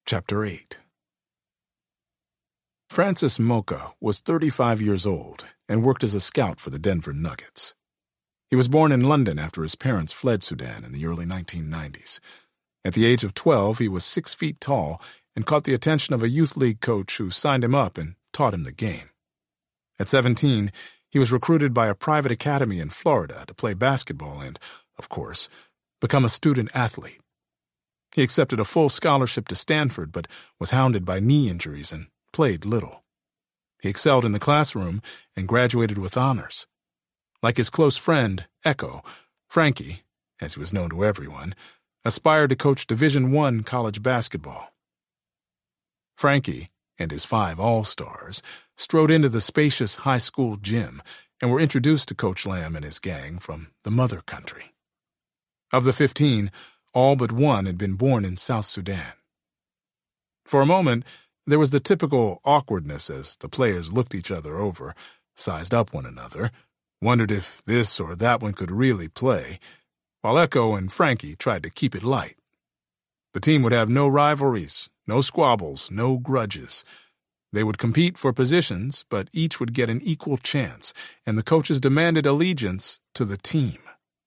Chapter 8. Francis Mocha was 35 years old and worked as a scout for the Denver Nuggets. He was born in London after his parents fled Sudan in the early 1990s. At the age of 12, he was 6 feet tall and caught the attention of a youth league coach who signed him up and taught him the game. At 17, he was recruited by a private academy in Florida to play basketball and, of course, become a student athlete. He accepted a full scholarship to Stanford but was hounded by knee injuries and played little. He excelled in the classroom and graduated with honors. Like his close friend, Echo, Frankie, as he was known to everyone, aspired to coach Division I college basketball. Frankie and his 5 All-Stars strode into the spacious high school gym and were introduced to Coach Lamb and his gang from the mother country. Of the 15, all but one had been born in South Sudan. For a moment, there was the typical awkwardness as the players looked each other over, sized up one another, wondered if this or that one could really play, while Echo and Frankie tried to keep it light. The team would have no rivalries, no squabbles, no grudges. They would compete for positions, but each would get an equal chance, and the coaches demanded allegiance to the team.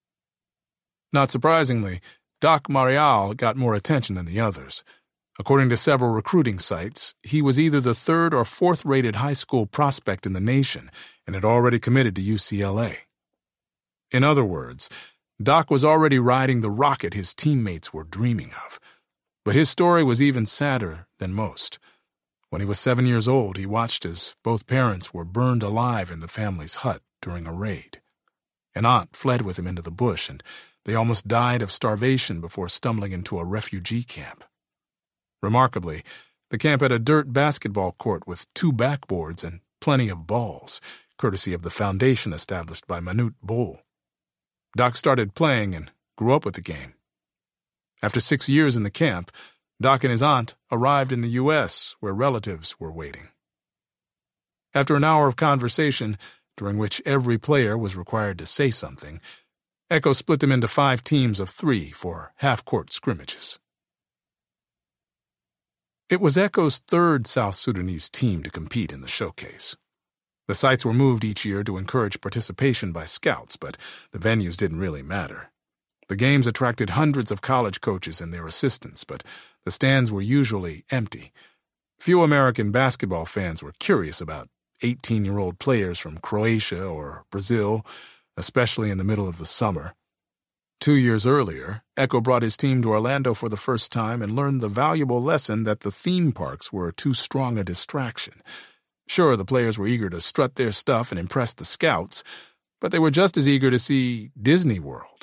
Not surprisingly, Doc Marial got more attention than the others. According to several recruiting sites, he was either the 3rd or 4th rated high school prospect in the nation and had already committed to UCLA. In other words, Doc was already riding the rocket his teammates were dreaming of. But his story was even sadder than most. When he was 7 years old, he watched as both parents were burned alive in the family's hut during a raid. An aunt fled with him into the bush, and they almost died of starvation before stumbling into a refugee camp. Remarkably, the camp had a dirt basketball court with 2 backboards and plenty of balls, courtesy of the foundation established by Manute Bol. Doc started playing and grew up with the game. After 6 years in the camp, Doc and his aunt arrived in the U.S., where relatives were waiting. After an hour of conversation, during which every player was required to say something, Echo split them into 5 teams of 3 for half-court scrimmages. It was Echo's 3rd South Sudanese team to compete in the showcase. The sites were moved each year to encourage participation by scouts, but the venues didn't really matter. The games attracted hundreds of college coaches and their assistants, but the stands were usually empty. Few American basketball fans were curious about 18-year-old players from Croatia or Brazil, especially in the middle of the summer. 2 years earlier, Echo brought his team to Orlando for the first time and learned the valuable lesson that the theme parks were too strong a distraction. Sure, the players were eager to strut their stuff and impress the scouts, but they were just as eager to see Disney World.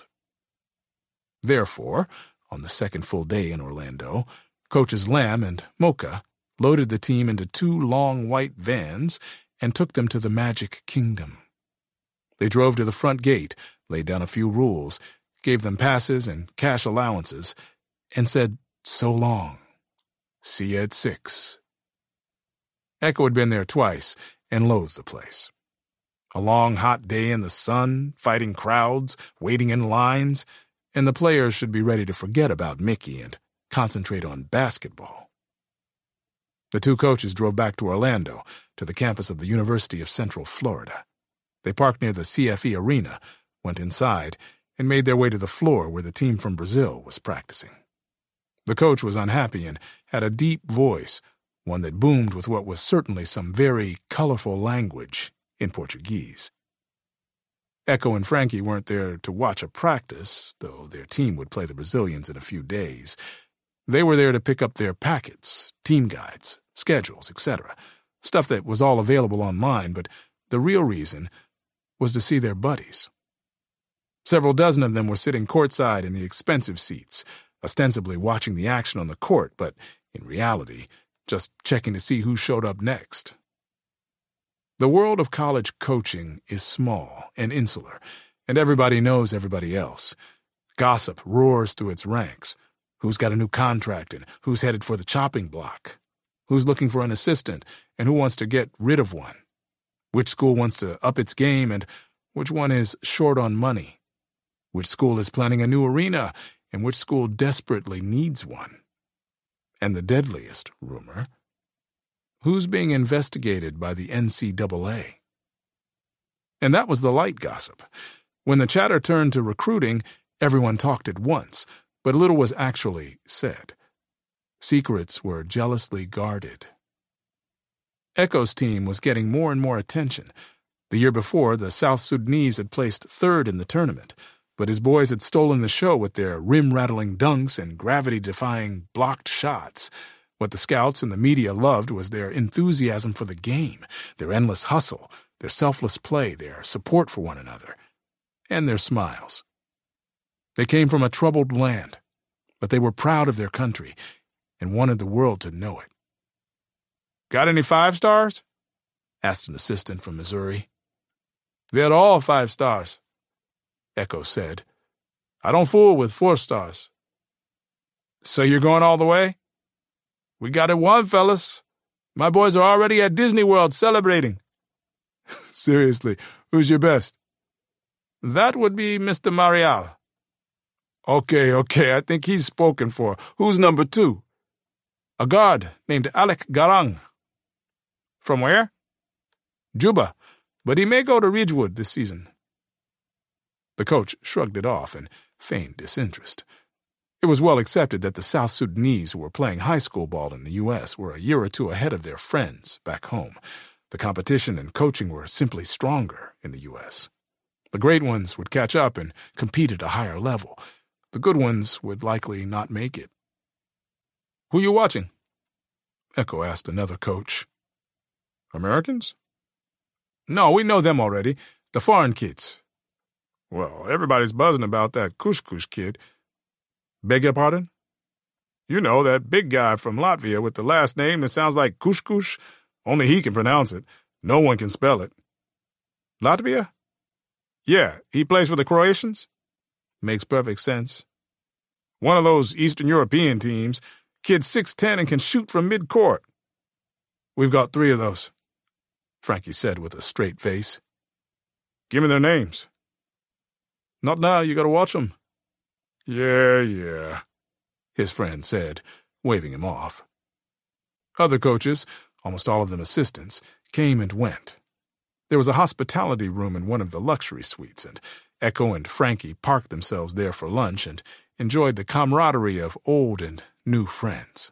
Therefore, on the second full day in Orlando, Coaches Lamb and Mocha loaded the team into 2 long white vans and took them to the Magic Kingdom. They drove to the front gate, laid down a few rules, gave them passes and cash allowances, and said, "So long. See you at 6." Echo had been there twice and loathed the place. A long, hot day in the sun, fighting crowds, waiting in lines, and the players should be ready to forget about Mickey and concentrate on basketball. The 2 coaches drove back to Orlando, to the campus of the University of Central Florida. They parked near the CFE Arena, went inside, and made their way to the floor where the team from Brazil was practicing. The coach was unhappy and had a deep voice, one that boomed with what was certainly some very colorful language in Portuguese. Echo and Frankie weren't there to watch a practice, though their team would play the Brazilians in a few days. They were there to pick up their packets, team guides, schedules, etc., stuff that was all available online, but the real reason was to see their buddies. Several dozen of them were sitting courtside in the expensive seats, ostensibly watching the action on the court, but in reality, just checking to see who showed up next. The world of college coaching is small and insular, and everybody knows everybody else. Gossip roars through its ranks. Who's got a new contract and who's headed for the chopping block? Who's looking for an assistant and who wants to get rid of one? Which school wants to up its game and which one is short on money? Which school is planning a new arena and which school desperately needs one? And the deadliest rumor: who's being investigated by the NCAA? And that was the light gossip. When the chatter turned to recruiting, everyone talked at once, but little was actually said. Secrets were jealously guarded. Echo's team was getting more and more attention. The year before, the South Sudanese had placed third in the tournament, but his boys had stolen the show with their rim-rattling dunks and gravity-defying blocked shots. What the scouts and the media loved was their enthusiasm for the game, their endless hustle, their selfless play, their support for one another, and their smiles. They came from a troubled land, but they were proud of their country and wanted the world to know it. "Got any 5-stars?" asked an assistant from Missouri. "They're all 5 stars," Echo said. "I don't fool with 4 stars. "So you're going all the way?" "We got it won, fellas. My boys are already at Disney World celebrating." "Seriously, who's your best?" "That would be Mr. Marial." Okay, I think he's spoken for. Who's number 2? "A guard named Alec Garang." "From where?" "Juba, but he may go to Ridgewood this season." The coach shrugged it off and feigned disinterest. It was well accepted that the South Sudanese who were playing high school ball in the U.S. were a year or two ahead of their friends back home. The competition and coaching were simply stronger in the U.S. The great ones would catch up and compete at a higher level. The good ones would likely not make it. "Who you watching?" Echo asked another coach. "Americans?" "No, we know them already. The foreign kids." "Well, everybody's buzzing about that Kush kid." "Beg your pardon?" "You know, that big guy from Latvia with the last name that sounds like Kush. Only he can pronounce it. No one can spell it." "Latvia?" "Yeah, he plays for the Croatians." "Makes perfect sense." "One of those Eastern European teams. Kid's 6'10" and can shoot from mid-court." "We've got 3 of those," Frankie said with a straight face. "Give me their names." "Not now, you gotta watch them." Yeah, his friend said, waving him off. Other coaches, almost all of them assistants, came and went. There was a hospitality room in one of the luxury suites, and Echo and Frankie parked themselves there for lunch and enjoyed the camaraderie of old and new friends.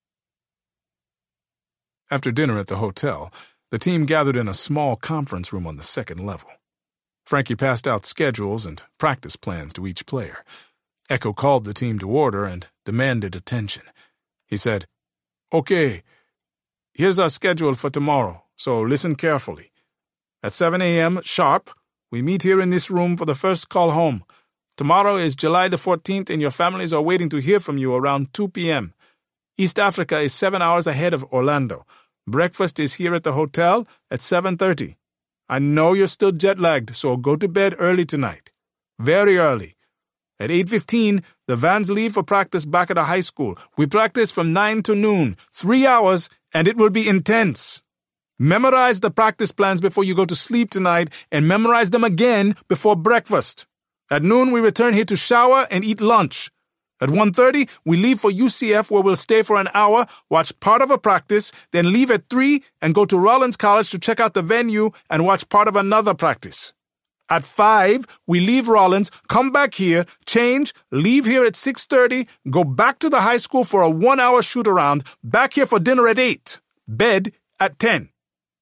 After dinner at the hotel, the team gathered in a small conference room on the second level. Frankie passed out schedules and practice plans to each player. Echo called the team to order and demanded attention. He said, "Okay, here's our schedule for tomorrow, so listen carefully. At 7 a.m. sharp, we meet here in this room for the first call home. Tomorrow is July the 14th, and your families are waiting to hear from you around 2 p.m. East Africa is 7 hours ahead of Orlando. Breakfast is here at the hotel at 7:30. I know you're still jet-lagged, so go to bed early tonight. Very early. At 8:15, the vans leave for practice back at the high school. We practice from 9 to noon, 3 hours, and it will be intense. Memorize the practice plans before you go to sleep tonight, and memorize them again before breakfast. At noon, we return here to shower and eat lunch. At 1:30, we leave for UCF, where we'll stay for an hour, watch part of a practice, then leave at 3 and go to Rollins College to check out the venue and watch part of another practice. At 5, we leave Rollins, come back here, change, leave here at 6:30, go back to the high school for a 1-hour shoot-around, back here for dinner at 8, bed at 10.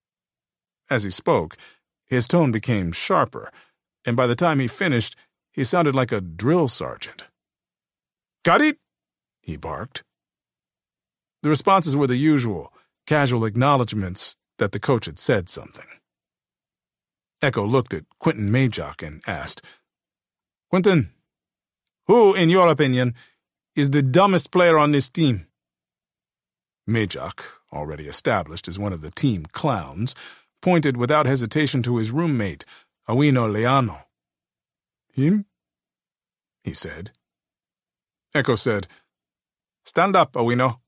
As he spoke, his tone became sharper, and by the time he finished, he sounded like a drill sergeant. "Got it?" he barked. The responses were the usual, casual acknowledgments that the coach had said something. Echo looked at Quentin Majok and asked, "Quentin, who, in your opinion, is the dumbest player on this team?" Majok, already established as one of the team clowns, pointed without hesitation to his roommate, Awino Leano. "Him?" he said. Echo said, "Stand up, Awino."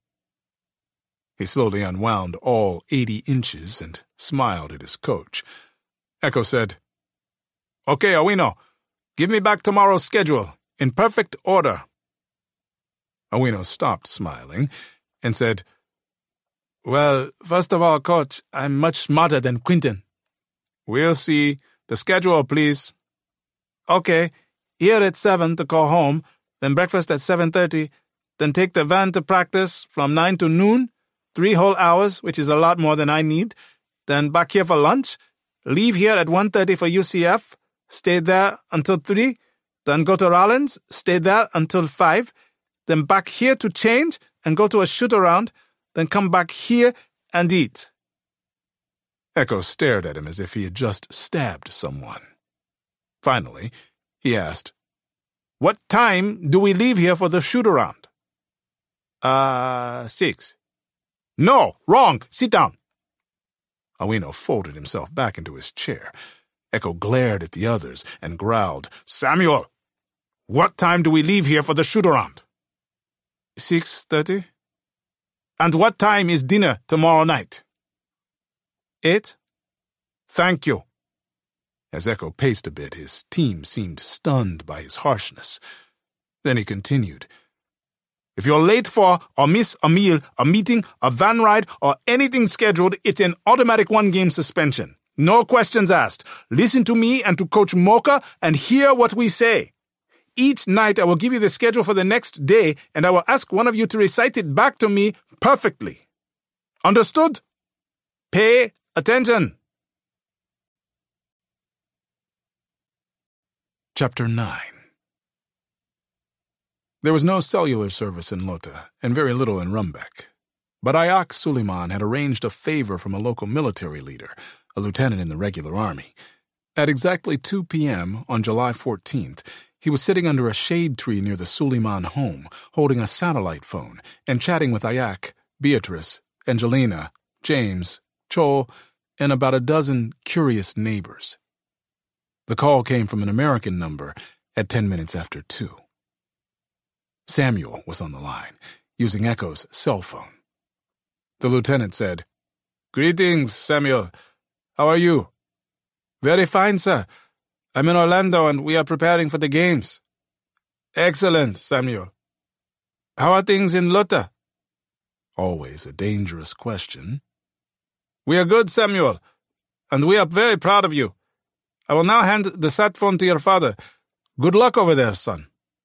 He slowly unwound all 80 inches and smiled at his coach. Echo said, "Okay, Awino, give me back tomorrow's schedule, in perfect order." Awino stopped smiling, and said, "Well, first of all, Coach, I'm much smarter than Quentin." "We'll see. The schedule, please." "Okay, here at 7 to call home, then breakfast at 7:30, then take the van to practice from 9 to noon, 3 whole hours, which is a lot more than I need, then back here for lunch, leave here at 1:30 for UCF, stay there until 3, then go to Rollins, stay there until 5, then back here to change and go to a shoot-around, then come back here and eat." Echo stared at him as if he had just stabbed someone. Finally, he asked, "What time do we leave here for the shoot-around?" 6. "No, wrong. Sit down." Awino folded himself back into his chair. Echo glared at the others and growled, "Samuel, what time do we leave here for the shoot-around?" 6:30. "And what time is dinner tomorrow night?" 8. "Thank you." As Echo paced a bit, his team seemed stunned by his harshness. Then he continued, "If you're late for or miss a meal, a meeting, a van ride, or anything scheduled, it's an automatic 1-game suspension. No questions asked. Listen to me and to Coach Mocha and hear what we say. Each night I will give you the schedule for the next day, and I will ask one of you to recite it back to me perfectly. Understood? Pay attention." Chapter 9. There was no cellular service in Lota, and very little in Rumbek. But Ayak Suleiman had arranged a favor from a local military leader, a lieutenant in the regular army. At exactly 2 p.m. on July 14th, he was sitting under a shade tree near the Suleiman home, holding a satellite phone, and chatting with Ayak, Beatrice, Angelina, James, Chol, and about a dozen curious neighbors. The call came from an American number at 10 minutes after 2. Samuel was on the line, using Echo's cell phone. The lieutenant said, "Greetings, Samuel. How are you?" "Very fine, sir. I'm in Orlando and we are preparing for the games." "Excellent, Samuel. How are things in Lota?" Always a dangerous question. "We are good, Samuel, and we are very proud of you. I will now hand the sat phone to your father. Good luck over there, son."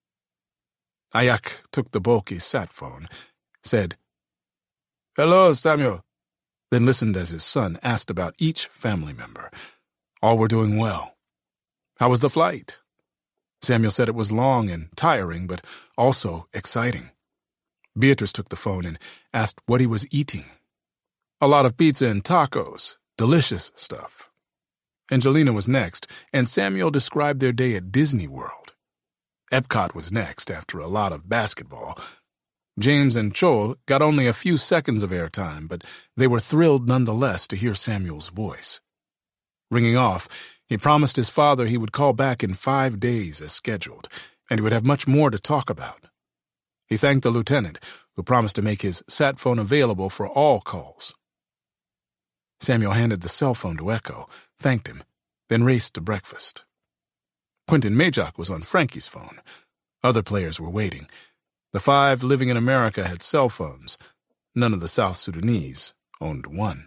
Ayak took the bulky sat phone, said, "Hello, Samuel," then listened as his son asked about each family member. All were doing well. How was the flight? Samuel said it was long and tiring, but also exciting. Beatrice took the phone and asked what he was eating. A lot of pizza and tacos, delicious stuff. Angelina was next, and Samuel described their day at Disney World. Epcot was next, after a lot of basketball. James and Chol got only a few seconds of airtime, but they were thrilled nonetheless to hear Samuel's voice. Ringing off, he promised his father he would call back in 5 days as scheduled, and he would have much more to talk about. He thanked the lieutenant, who promised to make his sat phone available for all calls. Samuel handed the cell phone to Echo, thanked him, then raced to breakfast. Quentin Majok was on Frankie's phone. Other players were waiting. The 5 living in America had cell phones. None of the South Sudanese owned one.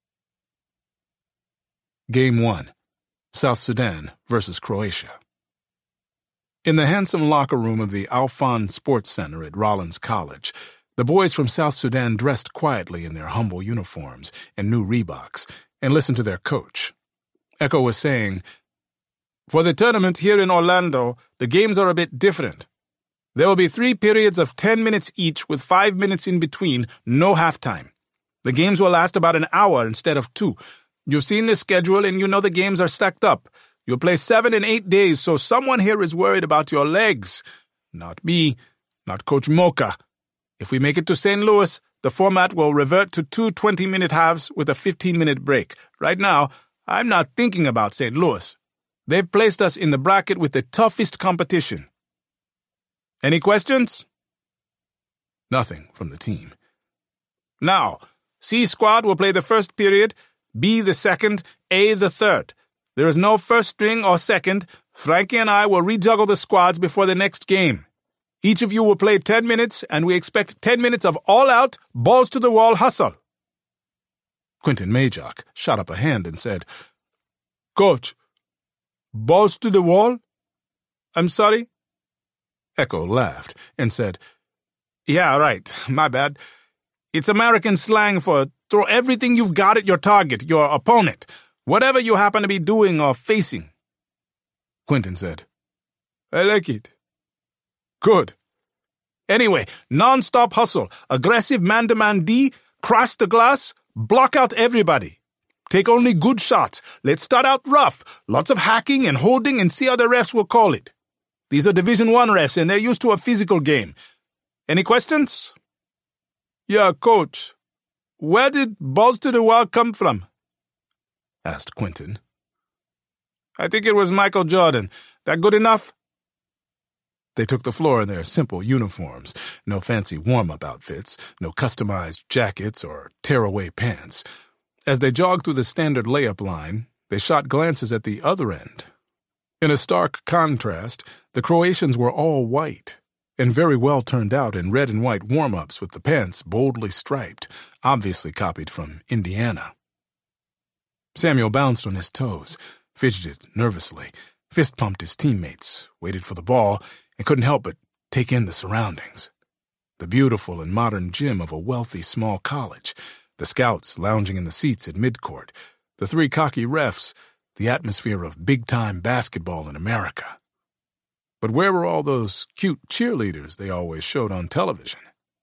Game 1. South Sudan versus Croatia. In the handsome locker room of the Al-Fan Sports Center at Rollins College, the boys from South Sudan dressed quietly in their humble uniforms and new Reeboks and listened to their coach. Echo was saying, "For the tournament here in Orlando, the games are a bit different. There will be 3 periods of 10 minutes each with 5 minutes in between, no halftime. The games will last about an hour instead of 2. You've seen the schedule and you know the games are stacked up. You'll play 7 and 8 days, so someone here is worried about your legs. Not me, not Coach Mocha. If we make it to St. Louis, the format will revert to 2 20-minute halves with a 15-minute break. Right now, I'm not thinking about St. Louis. They've placed us in the bracket with the toughest competition. Any questions?" Nothing from the team. "Now, C squad will play the first period, B the second, A the third. There is no first string or second. Frankie and I will rejuggle the squads before the next game. Each of you will play 10 minutes, and we expect 10 minutes of all-out, balls-to-the-wall hustle. Quentin Majok shot up a hand and said, Coach, balls to the wall? I'm sorry? Echo laughed and said, Yeah, right, my bad. It's American slang for throw everything you've got at your target, your opponent, whatever you happen to be doing or facing. Quentin said, I like it. Good. Anyway, non-stop hustle, aggressive man-to-man D, crash the glass, block out everybody. Take only good shots. Let's start out rough, lots of hacking and holding and see how the refs will call it. These are Division I refs and they're used to a physical game. Any questions? Yeah, Coach. Where did balls to the wall come from? Asked Quentin. I think it was Michael Jordan. That good enough? They took the floor in their simple uniforms, no fancy warm-up outfits, no customized jackets or tear-away pants. As they jogged through the standard layup line, they shot glances at the other end. In a stark contrast, the Croatians were all white, and very well turned out in red and white warm-ups with the pants boldly striped, obviously copied from Indiana. Samuel bounced on his toes, fidgeted nervously, fist-pumped his teammates, waited for the ball, and couldn't help but take in the surroundings. The beautiful and modern gym of a wealthy small college, the scouts lounging in the seats at midcourt, the three cocky refs, the atmosphere of big-time basketball in America. But where were all those cute cheerleaders they always showed on television?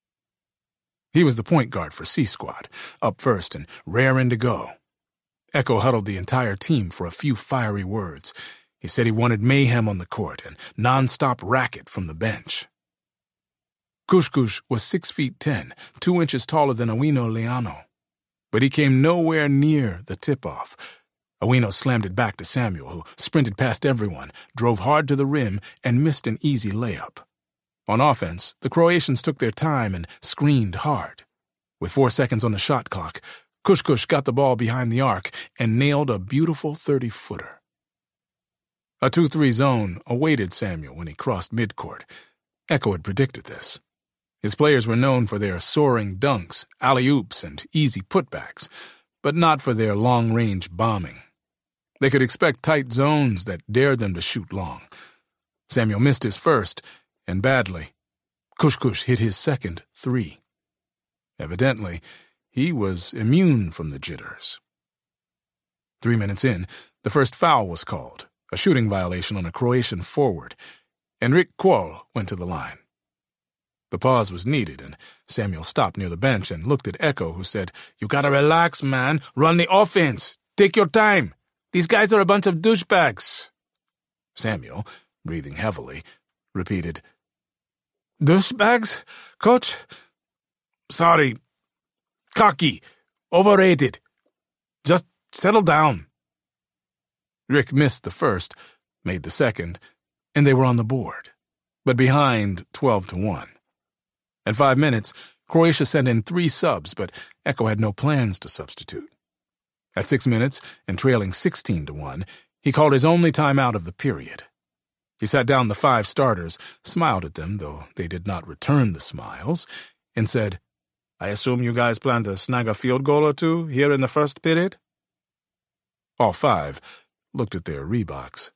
He was the point guard for C-Squad, up first and raring to go. Echo huddled the entire team for a few fiery words. He said he wanted mayhem on the court and non-stop racket from the bench. Kushkush was 6'10", 2 inches taller than Awino Leano. But he came nowhere near the tip-off. Awino slammed it back to Samuel, who sprinted past everyone, drove hard to the rim, and missed an easy layup. On offense, the Croatians took their time and screened hard. With 4 seconds on the shot clock, Kushkush got the ball behind the arc and nailed a beautiful 30-footer. A 2-3 zone awaited Samuel when he crossed midcourt. Echo had predicted this. His players were known for their soaring dunks, alley-oops, and easy putbacks, but not for their long-range bombing. They could expect tight zones that dared them to shoot long. Samuel missed his first, and badly. Kushkush hit his second 3. Evidently, he was immune from the jitters. 3 minutes in, the first foul was called, a shooting violation on a Croatian forward, and Rick Quall went to the line. The pause was needed, and Samuel stopped near the bench and looked at Echo, who said, You gotta relax, man. Run the offense. Take your time. These guys are a bunch of douchebags. Samuel, breathing heavily, repeated, Douchebags, Coach? Sorry. Cocky. Overrated. Just settle down. Rick missed the first, made the second, and they were on the board, but behind 12-1. At 5 minutes, Croatia sent in 3 subs, but Echo had no plans to substitute. At 6 minutes, and trailing 16-1, he called his only timeout of the period. He sat down the 5 starters, smiled at them, though they did not return the smiles, and said, I assume you guys plan to snag a field goal or two here in the first period? All 5 looked at their Reeboks.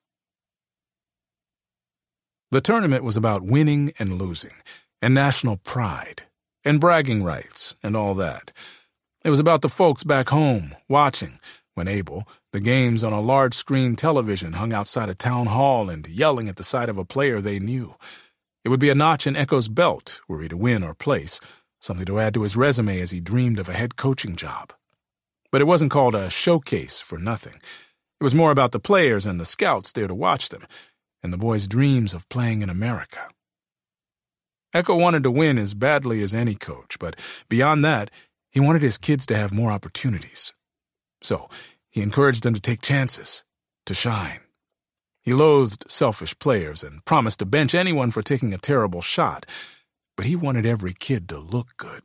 The tournament was about winning and losing, and national pride, and bragging rights, and all that. It was about the folks back home, watching, when able, the games on a large-screen television hung outside a town hall and yelling at the sight of a player they knew. It would be a notch in Echo's belt were he to win or place, something to add to his resume as he dreamed of a head coaching job. But it wasn't called a showcase for nothing. It was more about the players and the scouts there to watch them, and the boys' dreams of playing in America. Echo wanted to win as badly as any coach, but beyond that, he wanted his kids to have more opportunities. So, he encouraged them to take chances, to shine. He loathed selfish players and promised to bench anyone for taking a terrible shot, but he wanted every kid to look good.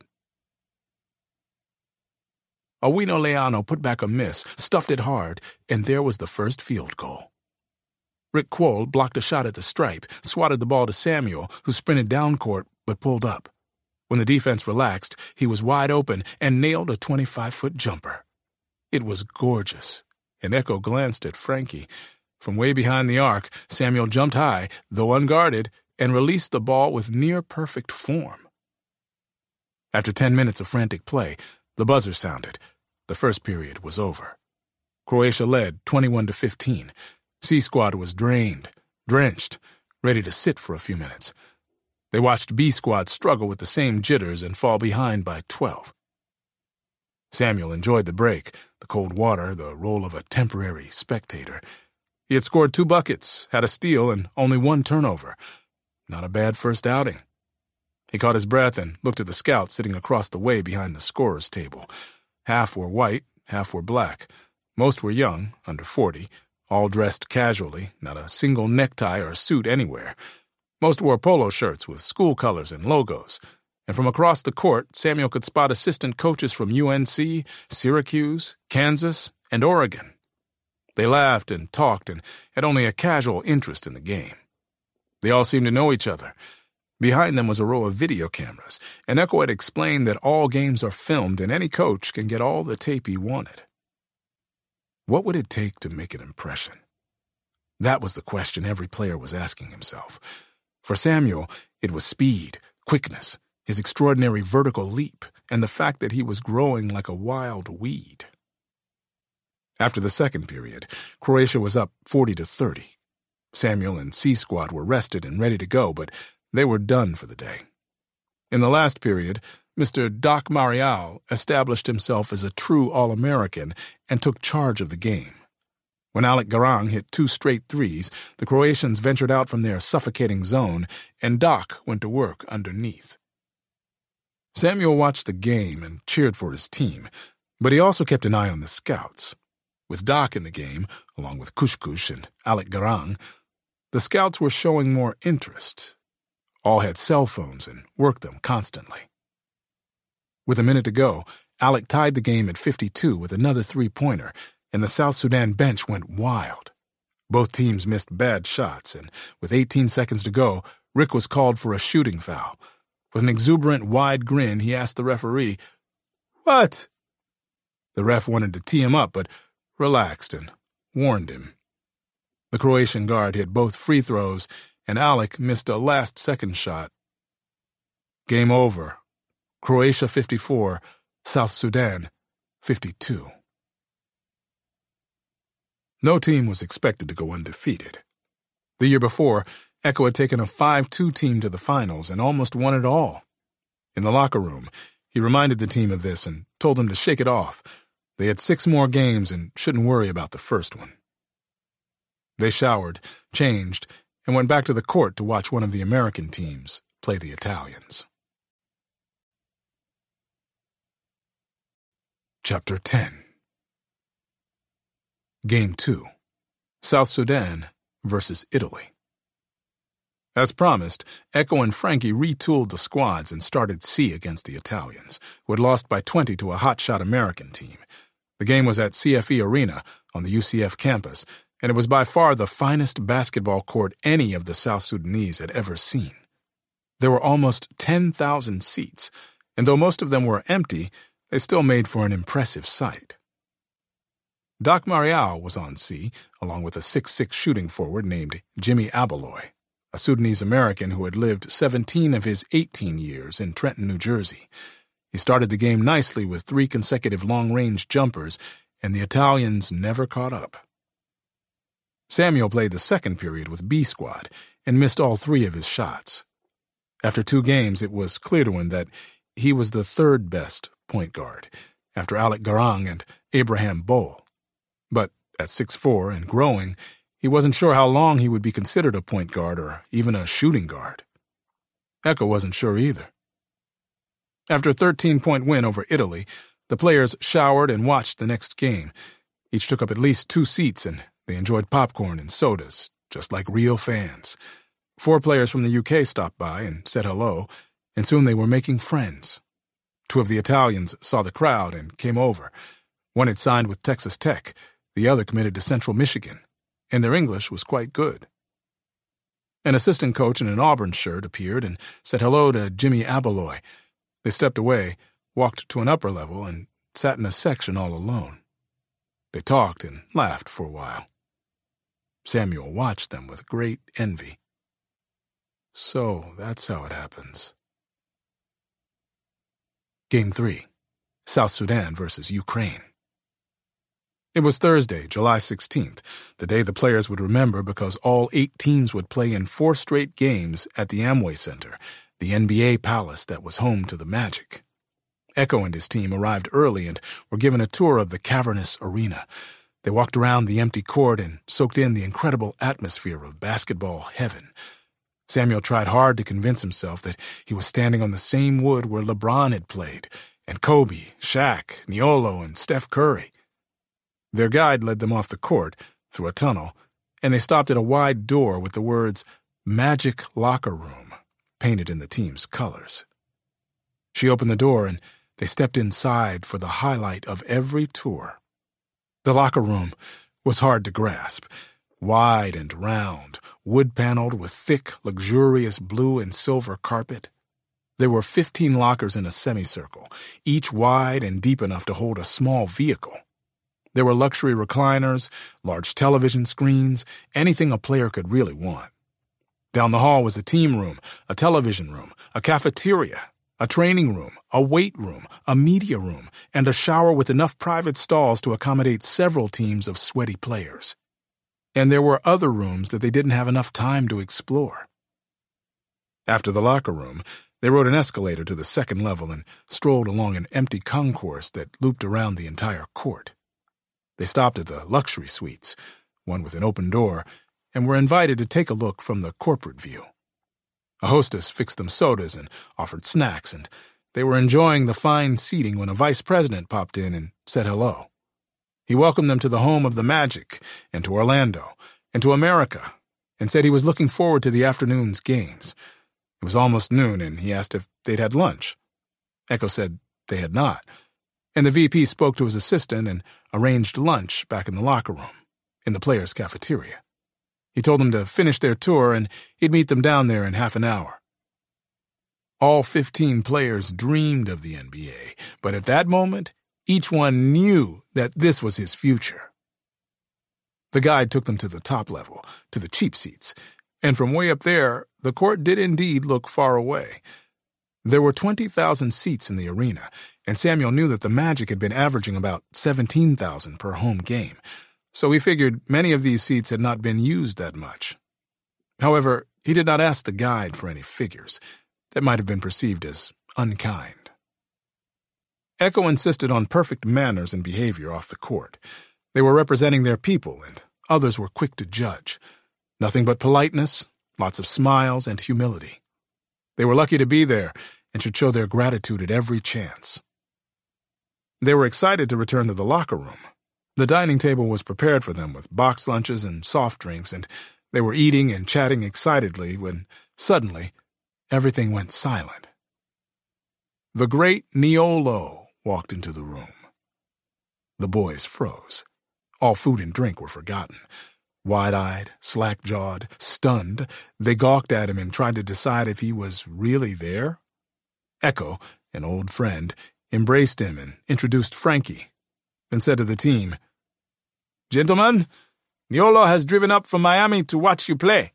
Awino Leano put back a miss, stuffed it hard, and there was the first field goal. Rick Quoll blocked a shot at the stripe, swatted the ball to Samuel, who sprinted down court but pulled up. When the defense relaxed, he was wide open and nailed a 25-foot jumper. It was gorgeous, and Echo glanced at Frankie. From way behind the arc, Samuel jumped high, though unguarded, and released the ball with near-perfect form. After 10 minutes of frantic play, the buzzer sounded. The first period was over. Croatia led 21-15. C Squad was drained, drenched, ready to sit for a few minutes. They watched B Squad struggle with the same jitters and fall behind by 12. Samuel enjoyed the break, the cold water, the role of a temporary spectator. He had scored 2 buckets, had a steal, and only 1 turnover. Not a bad first outing. He caught his breath and looked at the scouts sitting across the way behind the scorer's table. Half were white, half were black. Most were young, under 40, all dressed casually, not a single necktie or suit anywhere. Most wore polo shirts with school colors and logos. And from across the court, Samuel could spot assistant coaches from UNC, Syracuse, Kansas, and Oregon. They laughed and talked and had only a casual interest in the game. They all seemed to know each other. Behind them was a row of video cameras, and Echo had explained that all games are filmed and any coach can get all the tape he wanted. What would it take to make an impression? That was the question every player was asking himself. For Samuel, it was speed, quickness, his extraordinary vertical leap, and the fact that he was growing like a wild weed. After the second period, Croatia was up 40-30. Samuel and C Squad were rested and ready to go, but they were done for the day. In the last period, Mr. Doc Marial established himself as a true All-American and took charge of the game. When Alec Garang hit 2 straight threes, the Croatians ventured out from their suffocating zone, and Doc went to work underneath. Samuel watched the game and cheered for his team, but he also kept an eye on the scouts. With Doc in the game, along with Kushkush and Alec Garang, the scouts were showing more interest. All had cell phones and worked them constantly. With a minute to go, Alec tied the game at 52 with another 3-pointer, and the South Sudan bench went wild. Both teams missed bad shots, and with 18 seconds to go, Rick was called for a shooting foul. With an exuberant, wide grin, he asked the referee, "What?" The ref wanted to tee him up, but relaxed and warned him. The Croatian guard hit both free throws, and Alec missed a last-second shot. Game over. Croatia 54, South Sudan 52. No team was expected to go undefeated. The year before, Echo had taken a 5-2 team to the finals and almost won it all. In the locker room, he reminded the team of this and told them to shake it off. They had 6 more games and shouldn't worry about the first one. They showered, changed, and went back to the court to watch one of the American teams play the Italians. Chapter 10. Game 2. South Sudan versus Italy. As promised, Echo and Frankie retooled the squads and started C against the Italians, who had lost by 20 to a hotshot American team. The game was at CFE Arena on the UCF campus, and it was by far the finest basketball court any of the South Sudanese had ever seen. There were almost 10,000 seats, and though most of them were empty, they still made for an impressive sight. Doc Marial was on C, along with a 6'6" shooting forward named Jimmy Abaloy, a Sudanese-American who had lived 17 of his 18 years in Trenton, New Jersey. He started the game nicely with 3 consecutive long-range jumpers, and the Italians never caught up. Samuel played the second period with B Squad and missed all 3 of his shots. After 2 games, it was clear to him that he was the third best point guard, after Alec Garang and Abraham Bowl. But at 6'4" and growing, he wasn't sure how long he would be considered a point guard or even a shooting guard. Echo wasn't sure either. After a 13-point win over Italy, the players showered and watched the next game. Each took up at least 2 seats, and they enjoyed popcorn and sodas, just like real fans. 4 players from the UK stopped by and said hello, and soon they were making friends. 2 of the Italians saw the crowd and came over. One had signed with Texas Tech, the other committed to Central Michigan. and their English was quite good. An assistant coach in an Auburn shirt appeared and said hello to Jimmy Abaloy. They stepped away, walked to an upper level, and sat in a section all alone. They talked and laughed for a while. Samuel watched them with great envy. So that's how it happens. Game 3. South Sudan versus Ukraine. It was Thursday, July 16th, the day the players would remember because all 8 teams would play in 4 straight games at the Amway Center, the NBA palace that was home to the Magic. Echo and his team arrived early and were given a tour of the cavernous arena. They walked around the empty court and soaked in the incredible atmosphere of basketball heaven. Samuel tried hard to convince himself that he was standing on the same wood where LeBron had played, and Kobe, Shaq, Niolo, and Steph Curry. Their guide led them off the court, through a tunnel, and they stopped at a wide door with the words, Magic Locker Room, painted in the team's colors. She opened the door, and they stepped inside for the highlight of every tour. The locker room was hard to grasp, wide and round, wood-paneled with thick, luxurious blue and silver carpet. There were 15 lockers in a semicircle, each wide and deep enough to hold a small vehicle. There were luxury recliners, large television screens, anything a player could really want. Down the hall was a team room, a television room, a cafeteria, a training room, a weight room, a media room, and a shower with enough private stalls to accommodate several teams of sweaty players. And there were other rooms that they didn't have enough time to explore. After the locker room, they rode an escalator to the second level and strolled along an empty concourse that looped around the entire court. They stopped at the luxury suites, one with an open door, and were invited to take a look from the corporate view. A hostess fixed them sodas and offered snacks, and they were enjoying the fine seating when a vice president popped in and said hello. He welcomed them to the home of the Magic, and to Orlando, and to America, and said he was looking forward to the afternoon's games. It was almost noon, and he asked if they'd had lunch. Echo said they had not, and the VP spoke to his assistant and arranged lunch back in the locker room, in the players' cafeteria. He told them to finish their tour, and he'd meet them down there in half an hour. All 15 players dreamed of the NBA, but at that moment, each one knew that this was his future. The guide took them to the top level, to the cheap seats, and from way up there, the court did indeed look far away. There were 20,000 seats in the arena, and Samuel knew that the Magic had been averaging about 17,000 per home game, so he figured many of these seats had not been used that much. However, he did not ask the guide for any figures. That might have been perceived as unkind. Echo insisted on perfect manners and behavior off the court. They were representing their people, and others were quick to judge. Nothing but politeness, lots of smiles, and humility. They were lucky to be there and should show their gratitude at every chance. They were excited to return to the locker room. The dining table was prepared for them with box lunches and soft drinks, and they were eating and chatting excitedly when, suddenly, everything went silent. The great Niolo walked into the room. The boys froze. All food and drink were forgotten. Wide-eyed, slack-jawed, stunned, they gawked at him and tried to decide if he was really there. Echo, an old friend, embraced him and introduced Frankie, then said to the team, "Gentlemen, Niolo has driven up from Miami to watch you play."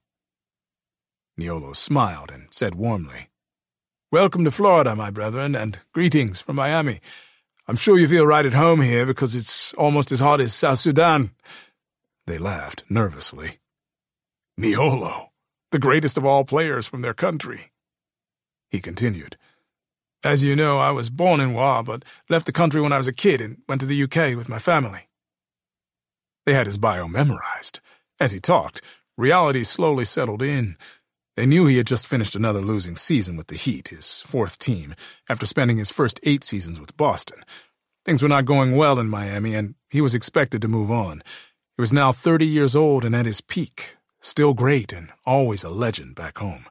Niolo smiled and said warmly, "Welcome to Florida, my brethren, and greetings from Miami. I'm sure you feel right at home here because it's almost as hot as South Sudan." They laughed nervously. Niolo, the greatest of all players from their country. He continued, "As you know, I was born in Wa, but left the country when I was a kid and went to the UK with my family." They had his bio memorized. As he talked, reality slowly settled in. They knew he had just finished another losing season with the Heat, his 4th team, after spending his first 8 seasons with Boston. Things were not going well in Miami, and he was expected to move on. He was now 30 years old and at his peak, still great and always a legend back home.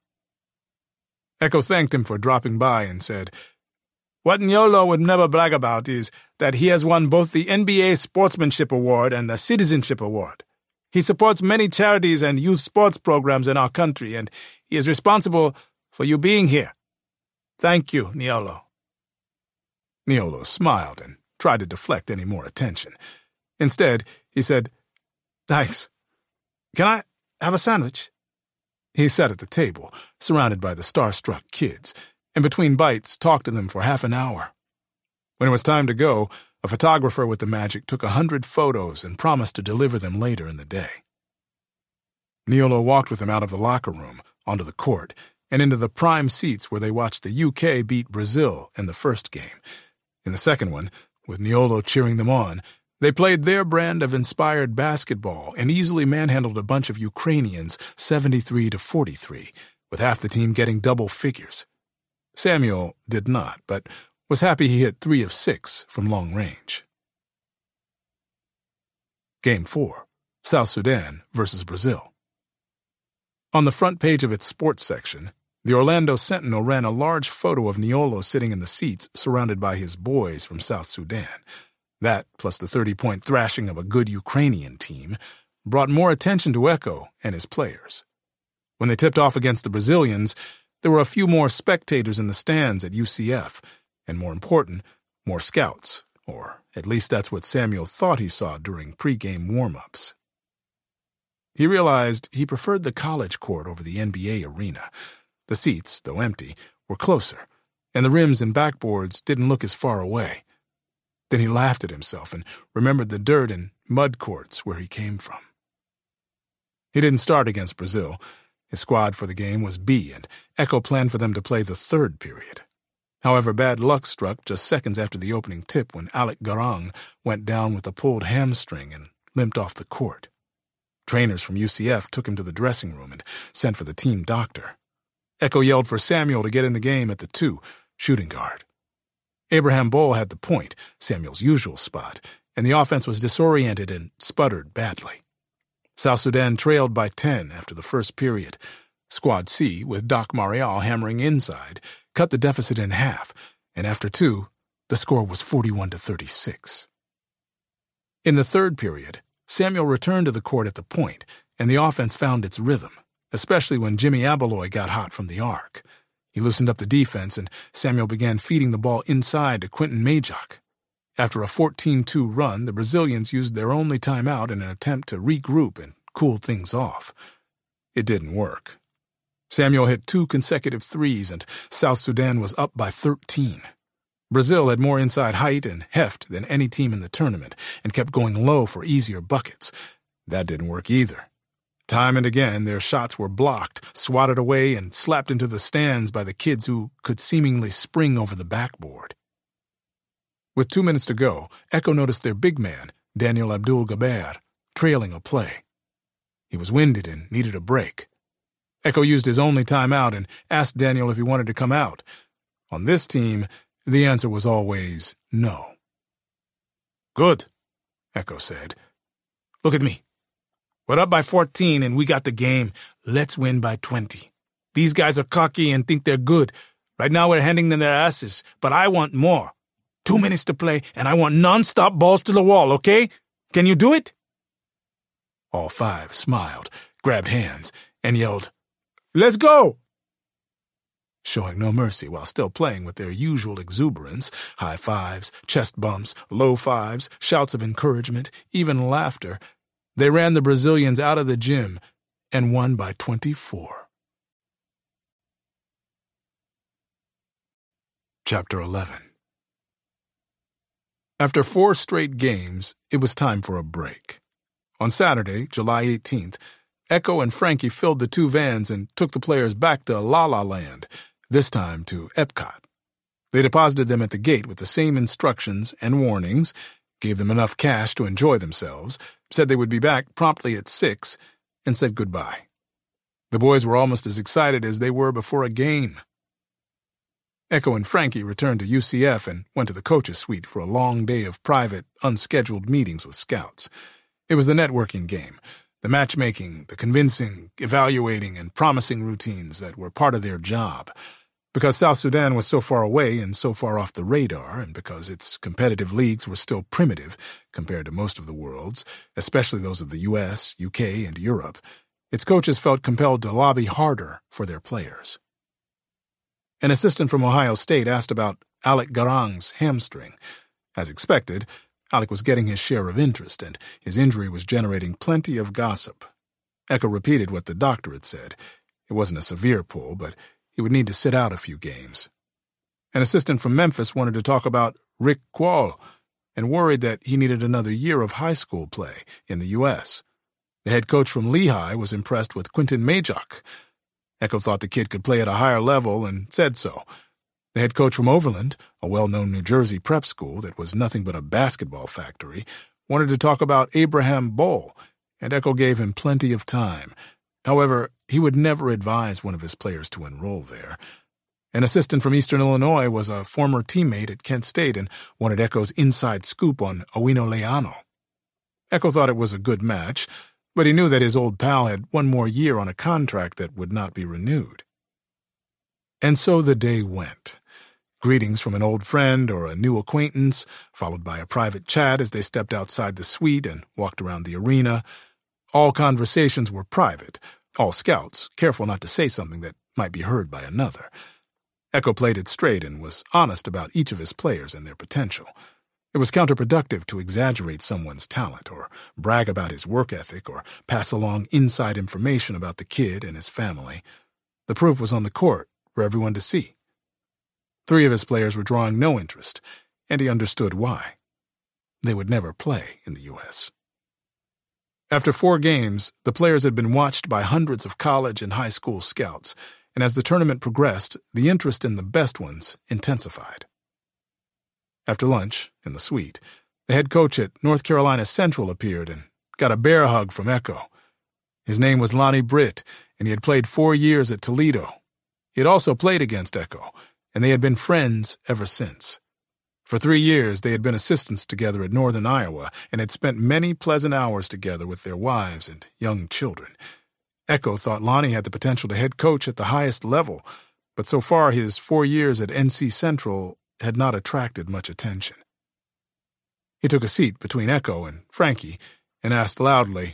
Echo thanked him for dropping by and said, "What Niolo would never brag about is that he has won both the NBA Sportsmanship Award and the Citizenship Award. He supports many charities and youth sports programs in our country, and he is responsible for you being here. Thank you, Niolo." Niolo smiled and tried to deflect any more attention. Instead, he said, "Thanks. Can I have a sandwich?" He sat at the table, surrounded by the starstruck kids, and between bites talked to them for half an hour. When it was time to go, a photographer with the Magic took 100 photos and promised to deliver them later in the day. Niolo walked with him out of the locker room, onto the court, and into the prime seats where they watched the UK beat Brazil in the first game. In the second one, with Niolo cheering them on, they played their brand of inspired basketball and easily manhandled a bunch of Ukrainians 73-43, with half the team getting double figures. Samuel did not, but was happy he hit 3 of 6 from long range. Game 4, South Sudan versus Brazil. On the front page of its sports section, the Orlando Sentinel ran a large photo of Niolo sitting in the seats surrounded by his boys from South Sudan. That, plus the 30-point thrashing of a good Ukrainian team, brought more attention to Echo and his players. When they tipped off against the Brazilians, there were a few more spectators in the stands at UCF, and more important, more scouts, or at least that's what Samuel thought he saw during pre-game warm-ups. He realized he preferred the college court over the NBA arena. The seats, though empty, were closer, and the rims and backboards didn't look as far away. Then he laughed at himself and remembered the dirt and mud courts where he came from. He didn't start against Brazil. His squad for the game was B, and Echo planned for them to play the third period. However, bad luck struck just seconds after the opening tip when Alec Garang went down with a pulled hamstring and limped off the court. Trainers from UCF took him to the dressing room and sent for the team doctor. Echo yelled for Samuel to get in the game at the 2, shooting guard. Abraham Bowl had the point, Samuel's usual spot, and the offense was disoriented and sputtered badly. South Sudan trailed by 10 after the first period. Squad C, with Doc Marial hammering inside, cut the deficit in half, and after 2, the score was 41-36. In the third period, Samuel returned to the court at the point, and the offense found its rhythm, especially when Jimmy Abaloy got hot from the arc. He loosened up the defense, and Samuel began feeding the ball inside to Quentin Majok. After a 14-2 run, the Brazilians used their only timeout in an attempt to regroup and cool things off. It didn't work. Samuel hit 2 consecutive threes, and South Sudan was up by 13. Brazil had more inside height and heft than any team in the tournament and kept going low for easier buckets. That didn't work either. Time and again, their shots were blocked, swatted away, and slapped into the stands by the kids who could seemingly spring over the backboard. With 2 minutes to go, Echo noticed their big man, Daniel Abdul-Gaber, trailing a play. He was winded and needed a break. Echo used his only timeout and asked Daniel if he wanted to come out. On this team, the answer was always no. "Good," Echo said. "Look at me. We're up by 14 and we got the game. Let's win by 20. These guys are cocky and think they're good. Right now we're handing them their asses, but I want more. 2 minutes to play and I want non-stop balls to the wall, okay? Can you do it?" All 5 smiled, grabbed hands, and yelled, "Let's go!" Showing no mercy while still playing with their usual exuberance, high fives, chest bumps, low fives, shouts of encouragement, even laughter, they ran the Brazilians out of the gym and won by 24. Chapter 11. After 4 straight games, it was time for a break. On Saturday, July 18th, Echo and Frankie filled the 2 vans and took the players back to La La Land, this time to Epcot. They deposited them at the gate with the same instructions and warnings, gave them enough cash to enjoy themselves, said they would be back promptly at 6, and said goodbye. The boys were almost as excited as they were before a game. Echo and Frankie returned to UCF and went to the coach's suite for a long day of private, unscheduled meetings with scouts. It was the networking game, the matchmaking, the convincing, evaluating, and promising routines that were part of their job. Because South Sudan was so far away and so far off the radar, and because its competitive leagues were still primitive compared to most of the world's, especially those of the US, UK, and Europe, its coaches felt compelled to lobby harder for their players. An assistant from Ohio State asked about Alec Garang's hamstring. As expected, Alec was getting his share of interest, and his injury was generating plenty of gossip. Echo repeated what the doctor had said. It wasn't a severe pull, but he would need to sit out a few games. An assistant from Memphis wanted to talk about Rick Quall and worried that he needed another year of high school play in the U.S. The head coach from Lehigh was impressed with Quentin Majok. Echo thought the kid could play at a higher level and said so. The head coach from Overland, a well-known New Jersey prep school that was nothing but a basketball factory, wanted to talk about Abraham Boll, and Echo gave him plenty of time. However, he would never advise one of his players to enroll there. An assistant from Eastern Illinois was a former teammate at Kent State and wanted Echo's inside scoop on Owino Leano. Echo thought it was a good match, but he knew that his old pal had one more year on a contract that would not be renewed. And so the day went. Greetings from an old friend or a new acquaintance, followed by a private chat as they stepped outside the suite and walked around the arena. All conversations were private, all scouts, careful not to say something that might be heard by another. Echo played it straight and was honest about each of his players and their potential. It was counterproductive to exaggerate someone's talent or brag about his work ethic or pass along inside information about the kid and his family. The proof was on the court for everyone to see. 3 of his players were drawing no interest, and he understood why. They would never play in the U.S. After 4 games, the players had been watched by hundreds of college and high school scouts, and as the tournament progressed, the interest in the best ones intensified. After lunch, in the suite, the head coach at North Carolina Central appeared and got a bear hug from Echo. His name was Lonnie Britt, and he had played 4 years at Toledo. He had also played against Echo, and they had been friends ever since. For 3 years, they had been assistants together at Northern Iowa and had spent many pleasant hours together with their wives and young children. Echo thought Lonnie had the potential to head coach at the highest level, but so far his 4 years at NC Central had not attracted much attention. He took a seat between Echo and Frankie and asked loudly,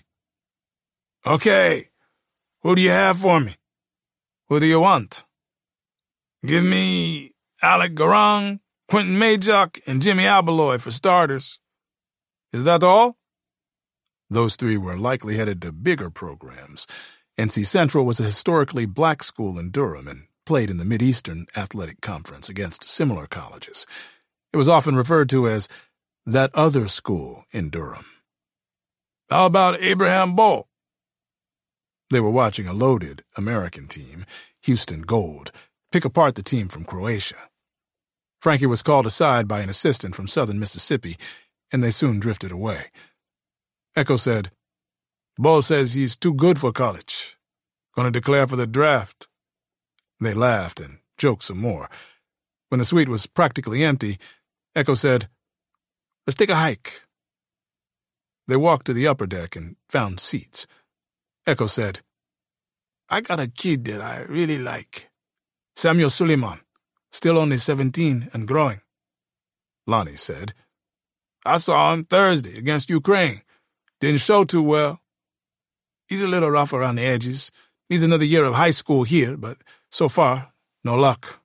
"Okay, who do you have for me? Who do you want?" "Give me Alec Garang, Quentin Majok, and Jimmy Albeloy for starters." "Is that all?" Those 3 were likely headed to bigger programs. NC Central was a historically black school in Durham and played in the Mid-Eastern Athletic Conference against similar colleges. It was often referred to as that other school in Durham. "How about Abraham Boll?" They were watching a loaded American team, Houston Gold, pick apart the team from Croatia. Frankie was called aside by an assistant from southern Mississippi, and they soon drifted away. Echo said, "Boll says he's too good for college. Gonna declare for the draft." They laughed and joked some more. When the suite was practically empty, Echo said, "Let's take a hike." They walked to the upper deck and found seats. Echo said, "I got a kid that I really like. Samuel Suleiman, still only 17 and growing." Lonnie said, "I saw him Thursday against Ukraine. Didn't show too well. He's a little rough around the edges. Needs another year of high school here, but so far, no luck."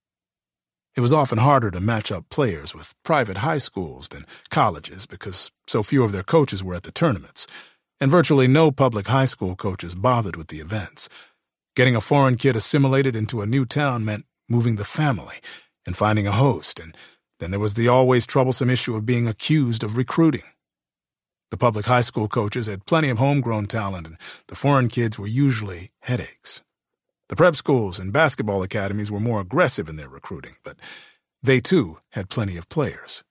It was often harder to match up players with private high schools than colleges because so few of their coaches were at the tournaments, and virtually no public high school coaches bothered with the events. Getting a foreign kid assimilated into a new town meant moving the family and finding a host, and then there was the always troublesome issue of being accused of recruiting. The public high school coaches had plenty of homegrown talent, and the foreign kids were usually headaches. The prep schools and basketball academies were more aggressive in their recruiting, but they too had plenty of players.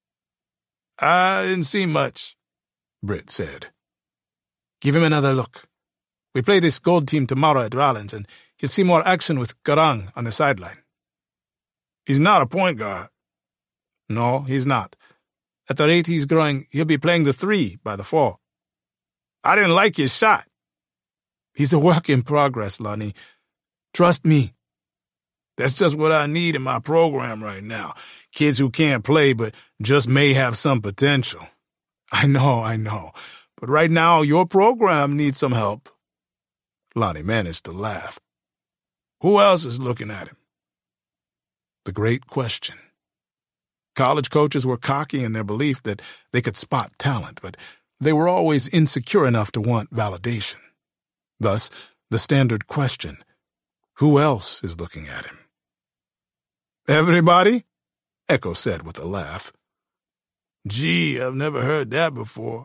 "I didn't see much," Britt said. "Give him another look. We play this gold team tomorrow at Rollins, and he'll see more action with Garang on the sideline." "He's not a point guard." "No, he's not. At the rate he's growing, he'll be playing the 3 by the fall." "I didn't like his shot." "He's a work in progress, Lonnie. Trust me." That's just what I need in my program right now. Kids who can't play but just may have some potential. I know. But right now, your program needs some help. Lonnie managed to laugh. Who else is looking at him? The great question. College coaches were cocky in their belief that they could spot talent, but they were always insecure enough to want validation. Thus, the standard question, who else is looking at him? Everybody? Echo said with a laugh. Gee, I've never heard that before.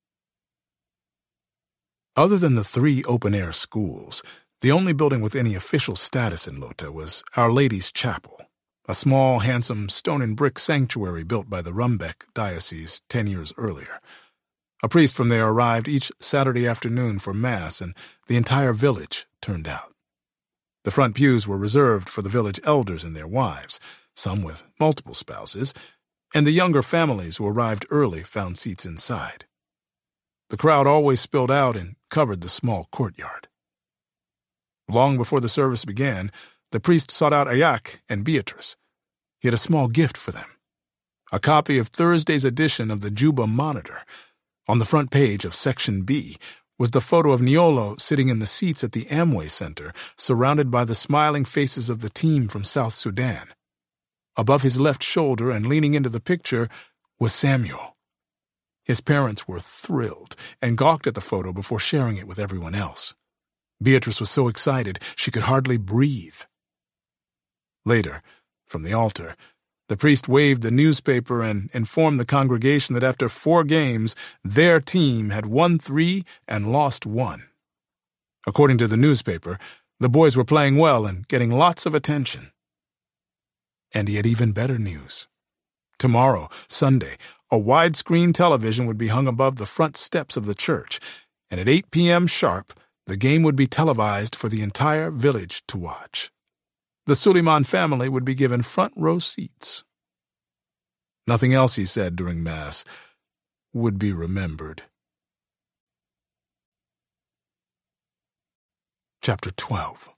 Other than the 3 open-air schools, the only building with any official status in Lota was Our Lady's Chapel, a small, handsome stone-and-brick sanctuary built by the Rumbek Diocese 10 years earlier. A priest from there arrived each Saturday afternoon for Mass, and the entire village turned out. The front pews were reserved for the village elders and their wives, some with multiple spouses, and the younger families who arrived early found seats inside. The crowd always spilled out and covered the small courtyard. Long before the service began, the priest sought out Ayak and Beatrice. He had a small gift for them, a copy of Thursday's edition of the Juba Monitor. On the front page of Section B was the photo of Niolo sitting in the seats at the Amway Center, surrounded by the smiling faces of the team from South Sudan. Above his left shoulder and leaning into the picture was Samuel. His parents were thrilled and gawked at the photo before sharing it with everyone else. Beatrice was so excited she could hardly breathe. Later, from the altar, the priest waved the newspaper and informed the congregation that after 4 games, their team had won 3 and lost 1. According to the newspaper, the boys were playing well and getting lots of attention. And he had even better news. Tomorrow, Sunday, a widescreen television would be hung above the front steps of the church, and at 8 p.m. sharp, the game would be televised for the entire village to watch. The Suleiman family would be given front-row seats. Nothing else he said during Mass would be remembered. Chapter 12.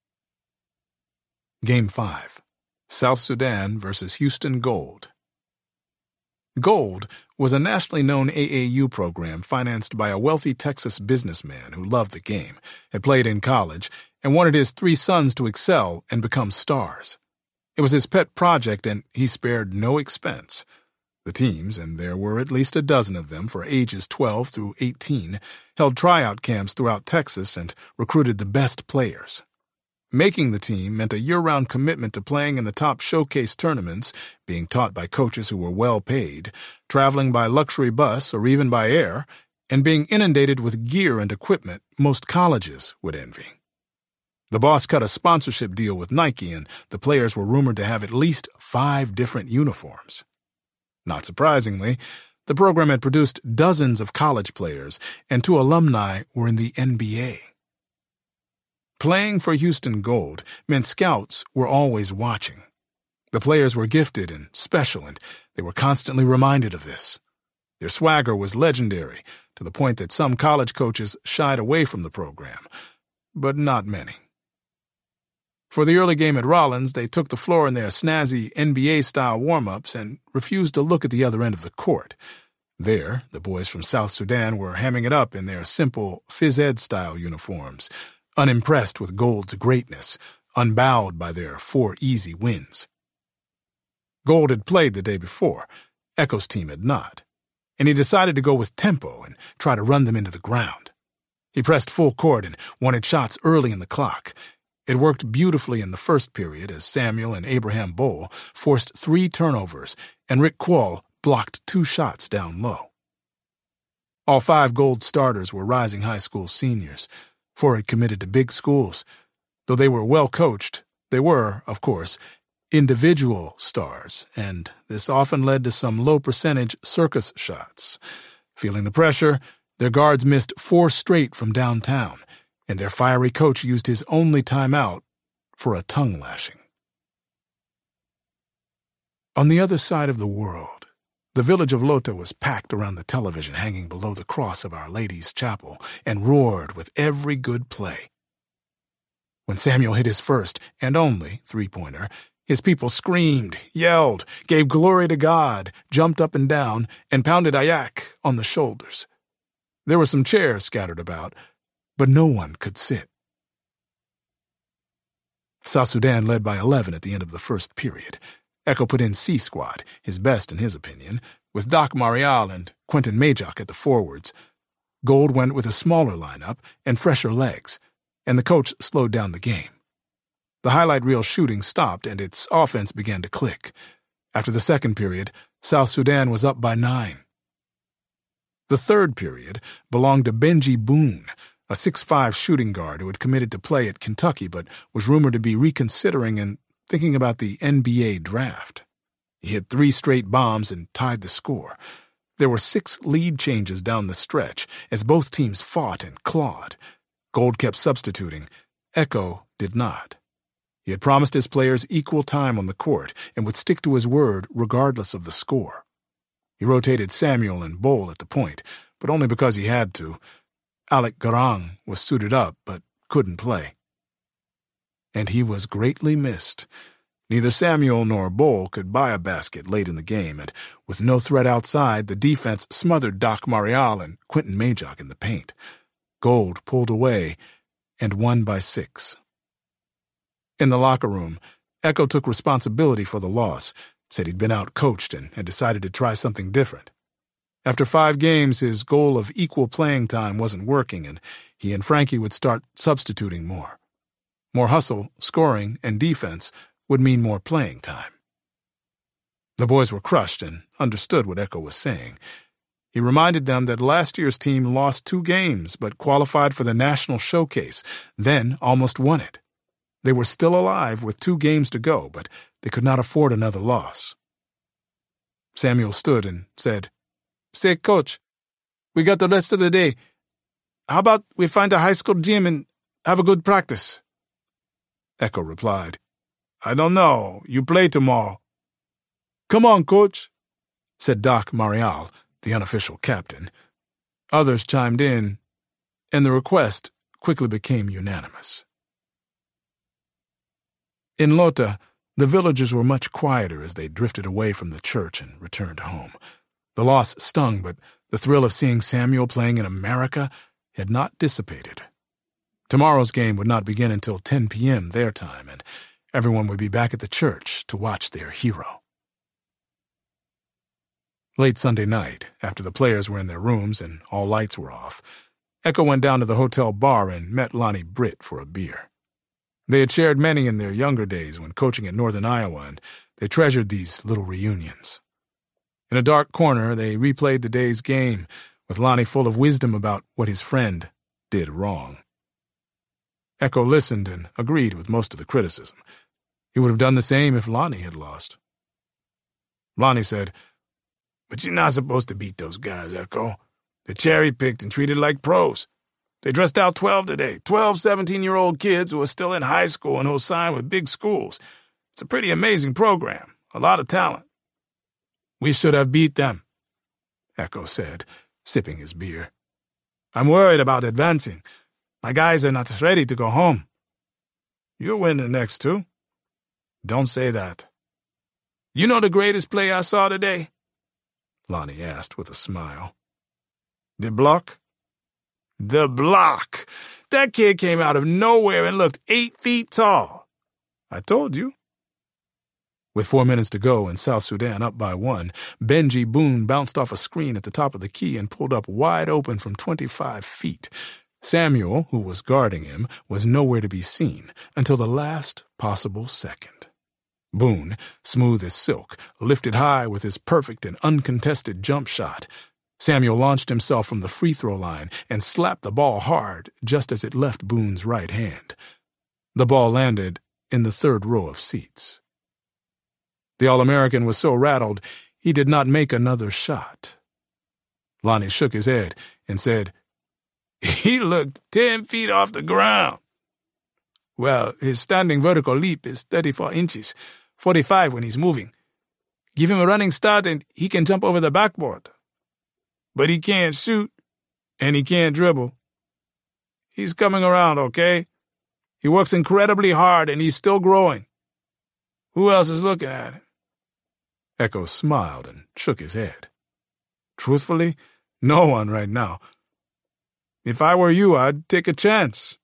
Game 5. South Sudan versus Houston Gold. Gold was a nationally known AAU program financed by a wealthy Texas businessman who loved the game, had played in college, and wanted his 3 sons to excel and become stars. It was his pet project, and he spared no expense. The teams, and there were at least a dozen of them for ages 12 through 18, held tryout camps throughout Texas and recruited the best players. Making the team meant a year-round commitment to playing in the top showcase tournaments, being taught by coaches who were well paid, traveling by luxury bus or even by air, and being inundated with gear and equipment most colleges would envy. The boss cut a sponsorship deal with Nike, and the players were rumored to have at least 5 different uniforms. Not surprisingly, the program had produced dozens of college players, and 2 alumni were in the NBA. Playing for Houston Gold meant scouts were always watching. The players were gifted and special, and they were constantly reminded of this. Their swagger was legendary, to the point that some college coaches shied away from the program, but not many. For the early game at Rollins, they took the floor in their snazzy NBA-style warm-ups and refused to look at the other end of the court. There, the boys from South Sudan were hamming it up in their simple phys-ed-style uniforms, unimpressed with Gold's greatness, unbowed by their 4 easy wins. Gold had played the day before. Echo's team had not, and he decided to go with tempo and try to run them into the ground. He pressed full court and wanted shots early in the clock. It worked beautifully in the first period as Samuel and Abraham Bowl forced 3 turnovers and Rick Quall blocked 2 shots down low. All 5 Gold starters were rising high school seniors. 4 had committed to big schools. Though they were well coached, they were, of course, individual stars, and this often led to some low-percentage circus shots. Feeling the pressure, their guards missed 4 straight from downtown, and their fiery coach used his only timeout for a tongue-lashing. On the other side of the world, the village of Lota was packed around the television hanging below the cross of Our Lady's Chapel and roared with every good play. When Samuel hit his first, and only, three-pointer, his people screamed, yelled, gave glory to God, jumped up and down, and pounded Ayak on the shoulders. There were some chairs scattered about, but no one could sit. South Sudan led by 11 at the end of the first period. Echo put in C squad, his best in his opinion, with Doc Marial and Quentin Majok at the forwards. Gold went with a smaller lineup and fresher legs, and the coach slowed down the game. The highlight reel shooting stopped and its offense began to click. After the second period, South Sudan was up by 9. The third period belonged to Benji Boone, a 6'5" shooting guard who had committed to play at Kentucky but was rumored to be reconsidering and thinking about the NBA draft. He hit 3 straight bombs and tied the score. There were 6 lead changes down the stretch as both teams fought and clawed. Gold kept substituting. Echo did not. He had promised his players equal time on the court and would stick to his word regardless of the score. He rotated Samuel and Bol at the point, but only because he had to. Alec Garang was suited up but couldn't play. And he was greatly missed. Neither Samuel nor Bol could buy a basket late in the game, and with no threat outside, the defense smothered Doc Marial and Quentin Majok in the paint. Gold pulled away and won by 6. In the locker room, Echo took responsibility for the loss, said he'd been out-coached and had decided to try something different. After 5 games, his goal of equal playing time wasn't working, and he and Frankie would start substituting more. More hustle, scoring, and defense would mean more playing time. The boys were crushed and understood what Echo was saying. He reminded them that last year's team lost 2 games but qualified for the national showcase, then almost won it. They were still alive with 2 games to go, but they could not afford another loss. Samuel stood and said, "Say, Coach, we got the rest of the day. How about we find a high school gym and have a good practice?" Echo replied, "I don't know. You play tomorrow." "Come on, Coach," said Doc Marial, the unofficial captain. Others chimed in, and the request quickly became unanimous. In Lota, the villagers were much quieter as they drifted away from the church and returned home. The loss stung, but the thrill of seeing Samuel playing in America had not dissipated. Tomorrow's game would not begin until 10 p.m. their time, and everyone would be back at the church to watch their hero. Late Sunday night, after the players were in their rooms and all lights were off, Echo went down to the hotel bar and met Lonnie Britt for a beer. They had shared many in their younger days when coaching at Northern Iowa, and they treasured these little reunions. In a dark corner, they replayed the day's game, with Lonnie full of wisdom about what his friend did wrong. Echo listened and agreed with most of the criticism. He would have done the same if Lonnie had lost. Lonnie said, "But you're not supposed to beat those guys, Echo. They're cherry-picked and treated like pros. They dressed out 12 today, 12 17-year-old kids who are still in high school and who'll sign with big schools. It's a pretty amazing program, a lot of talent." "We should have beat them," Echo said, sipping his beer. "I'm worried about advancing. My guys are not ready to go home." "You'll win the next 2. "Don't say that." "You know the greatest play I saw today?" Lonnie asked with a smile. "The block?" "The block! That kid came out of nowhere and looked 8 feet tall. I told you." With 4 minutes to go and South Sudan up by 1, Benji Boone bounced off a screen at the top of the key and pulled up wide open from 25 feet. Samuel, who was guarding him, was nowhere to be seen until the last possible second. Boone, smooth as silk, lifted high with his perfect and uncontested jump shot. Samuel launched himself from the free-throw line and slapped the ball hard just as it left Boone's right hand. The ball landed in the 3rd row of seats. The All-American was so rattled he did not make another shot. Lonnie shook his head and said, "He looked 10 feet off the ground." "Well, his standing vertical leap is 34 inches, 45 when he's moving. Give him a running start and he can jump over the backboard. But he can't shoot, and he can't dribble. He's coming around, okay? He works incredibly hard, and he's still growing. Who else is looking at him?" Echo smiled and shook his head. "Truthfully, no one right now. If I were you, I'd take a chance."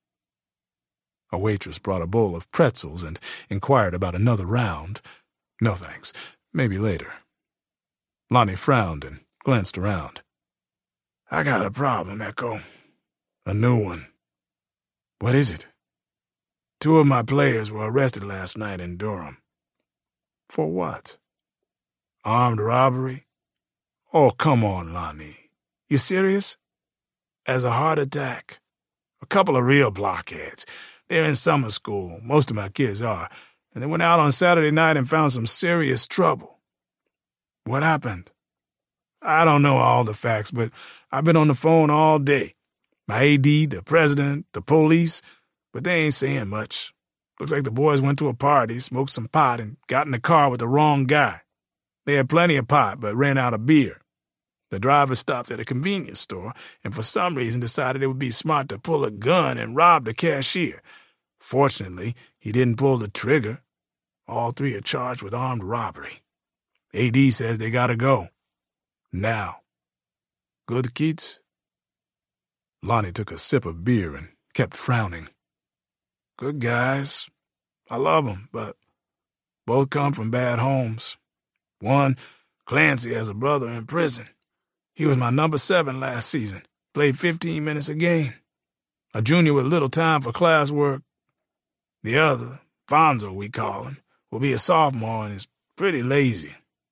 A waitress brought a bowl of pretzels and inquired about another round. "No thanks. Maybe later." Lonnie frowned and glanced around. "I got a problem, Echo. A new one." "What is it?" "2 of my players were arrested last night in Durham." "For what?" "Armed robbery." "Oh, come on, Lonnie. You serious?" "As a heart attack. A couple of real blockheads. They're in summer school. Most of my kids are. And they went out on Saturday night and found some serious trouble." "What happened?" "I don't know all the facts, but I've been on the phone all day. My AD, the president, the police, but they ain't saying much. Looks like the boys went to a party, smoked some pot, and got in the car with the wrong guy. They had plenty of pot, but ran out of beer. The driver stopped at a convenience store and for some reason decided it would be smart to pull a gun and rob the cashier. Fortunately, he didn't pull the trigger. All 3 are charged with armed robbery. AD says they gotta go. Now. Good kids?" Lonnie took a sip of beer and kept frowning. "Good guys. I love them, but both come from bad homes. One, Clancy, has a brother in prison. He was my number 7 last season, played 15 minutes a game. A junior with little time for classwork. The other, Fonzo we call him, will be a sophomore and is pretty lazy.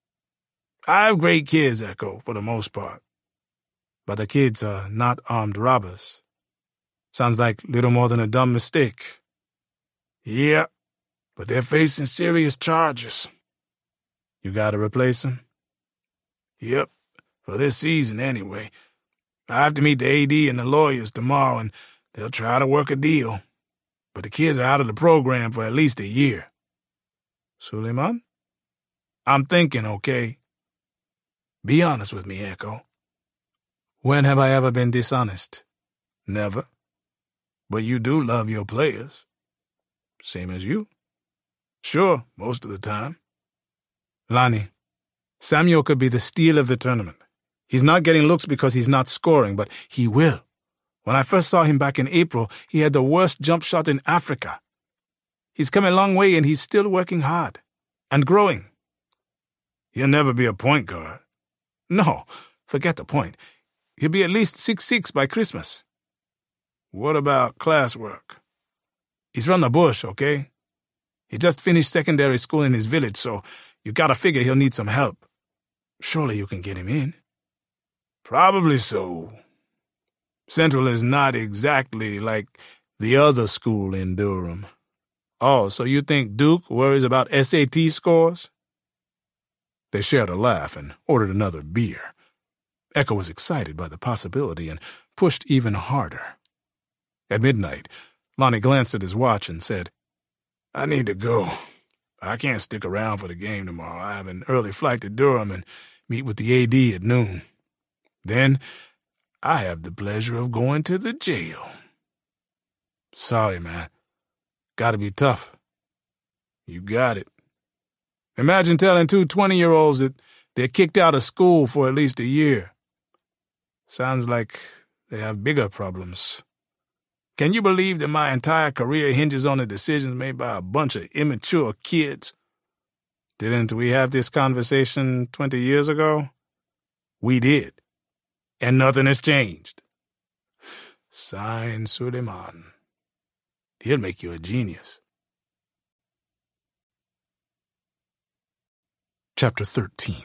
I have great kids, Echo, for the most part. But the kids are not armed robbers. Sounds like little more than a dumb mistake." "Yeah, but they're facing serious charges." "You gotta replace them?" "Yep, for this season anyway. I have to meet the AD and the lawyers tomorrow, and they'll try to work a deal. But the kids are out of the program for at least a year." "Suleiman?" "I'm thinking, okay? Be honest with me, Echo." "When have I ever been dishonest?" "Never. But you do love your players." "Same as you." "Sure, most of the time." "Lonnie, Samuel could be the steal of the tournament. He's not getting looks because he's not scoring, but he will. When I first saw him back in April, he had the worst jump shot in Africa. He's come a long way, and he's still working hard. And growing." "He'll never be a point guard." "No, forget the point. He'll be at least 6'6" by Christmas." "What about classwork?" "He's from the bush, okay? He just finished secondary school in his village, so you gotta figure he'll need some help. Surely you can get him in." "Probably so. Central is not exactly like the other school in Durham." "Oh, so you think Duke worries about SAT scores?" They shared a laugh and ordered another beer. Echo was excited by the possibility and pushed even harder. At midnight, Lonnie glanced at his watch and said, "I need to go. I can't stick around for the game tomorrow. I have an early flight to Durham and meet with the AD at noon. Then I have the pleasure of going to the jail." "Sorry, man. Gotta be tough." "You got it. Imagine telling 2 20-year-olds that they're kicked out of school for at least a year. Sounds like they have bigger problems. Can you believe that my entire career hinges on the decisions made by a bunch of immature kids?" "Didn't we have this conversation 20 years ago?" "We did. And nothing has changed." Sign Suleiman. He'll make you a genius. Chapter 13.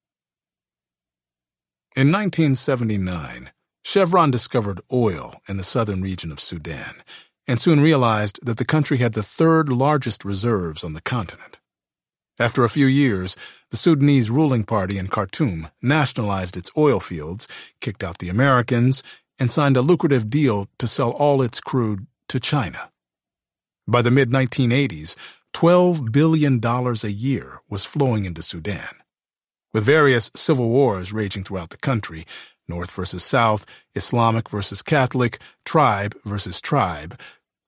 In 1979, Chevron discovered oil in the southern region of Sudan and soon realized that the country had the 3rd largest reserves on the continent. After a few years, the Sudanese ruling party in Khartoum nationalized its oil fields, kicked out the Americans, and signed a lucrative deal to sell all its crude to China. By the mid-1980s, $12 billion a year was flowing into Sudan. With various civil wars raging throughout the country, North versus South, Islamic versus Catholic, tribe versus tribe,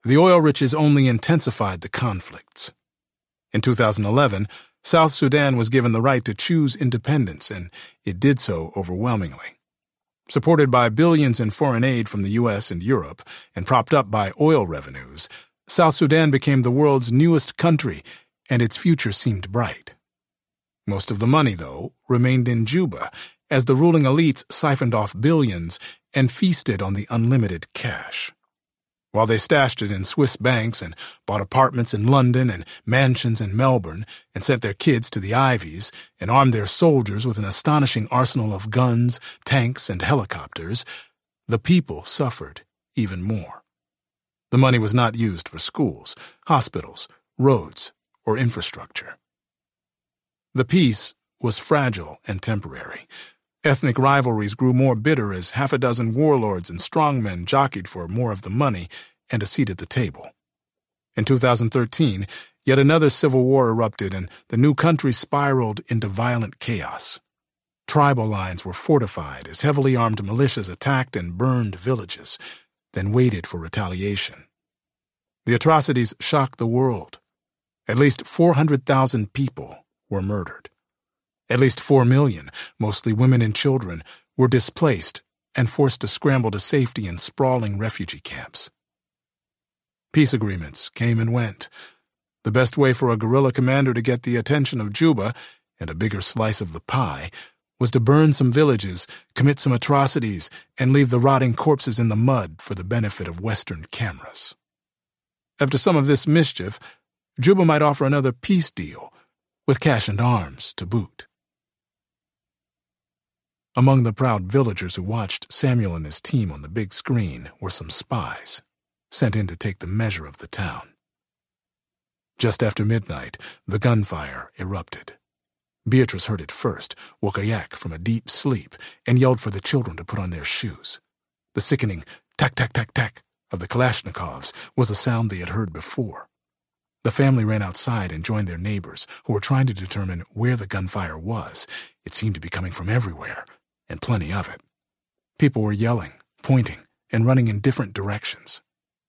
The oil riches only intensified the conflicts. In 2011, South Sudan was given the right to choose independence, and it did so overwhelmingly. Supported by billions in foreign aid from the U.S. and Europe, and propped up by oil revenues, South Sudan became the world's newest country, and its future seemed bright. Most of the money, though, remained in Juba, as the ruling elites siphoned off billions and feasted on the unlimited cash. While they stashed it in Swiss banks and bought apartments in London and mansions in Melbourne and sent their kids to the Ivies and armed their soldiers with an astonishing arsenal of guns, tanks, and helicopters, the people suffered even more. The money was not used for schools, hospitals, roads, or infrastructure. The peace was fragile and temporary. Ethnic rivalries grew more bitter as half a dozen warlords and strongmen jockeyed for more of the money and a seat at the table. In 2013, yet another civil war erupted and the new country spiraled into violent chaos. Tribal lines were fortified as heavily armed militias attacked and burned villages, then waited for retaliation. The atrocities shocked the world. At least 400,000 people were murdered. At least 4 million, mostly women and children, were displaced and forced to scramble to safety in sprawling refugee camps. Peace agreements came and went. The best way for a guerrilla commander to get the attention of Juba and a bigger slice of the pie was to burn some villages, commit some atrocities, and leave the rotting corpses in the mud for the benefit of Western cameras. After some of this mischief, Juba might offer another peace deal, with cash and arms to boot. Among the proud villagers who watched Samuel and his team on the big screen were some spies, sent in to take the measure of the town. Just after midnight, the gunfire erupted. Beatrice heard it first, woke Ayak from a deep sleep, and yelled for the children to put on their shoes. The sickening tack-tack-tack-tack of the Kalashnikovs was a sound they had heard before. The family ran outside and joined their neighbors, who were trying to determine where the gunfire was. It seemed to be coming from everywhere, and plenty of it. People were yelling, pointing, and running in different directions.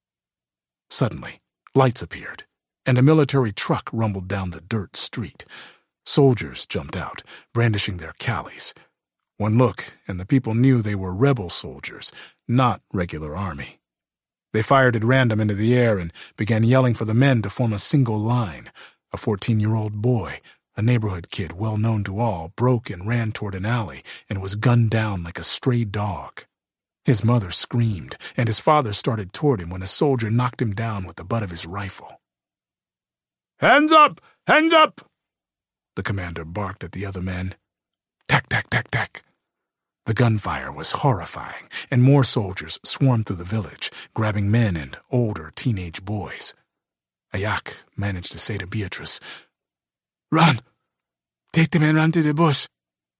Suddenly, lights appeared, and a military truck rumbled down the dirt street. Soldiers jumped out, brandishing their callies. One look, and the people knew they were rebel soldiers, not regular army. They fired at random into the air and began yelling for the men to form a single line. A 14-year-old boy, a neighborhood kid well known to all, broke and ran toward an alley and was gunned down like a stray dog. His mother screamed, and his father started toward him when a soldier knocked him down with the butt of his rifle. "Hands up! Hands up!" the commander barked at the other men. Tack, tack, tack, tack. The gunfire was horrifying, and more soldiers swarmed through the village, grabbing men and older teenage boys. Ayak managed to say to Beatrice, "Run! Take them and run to the bush."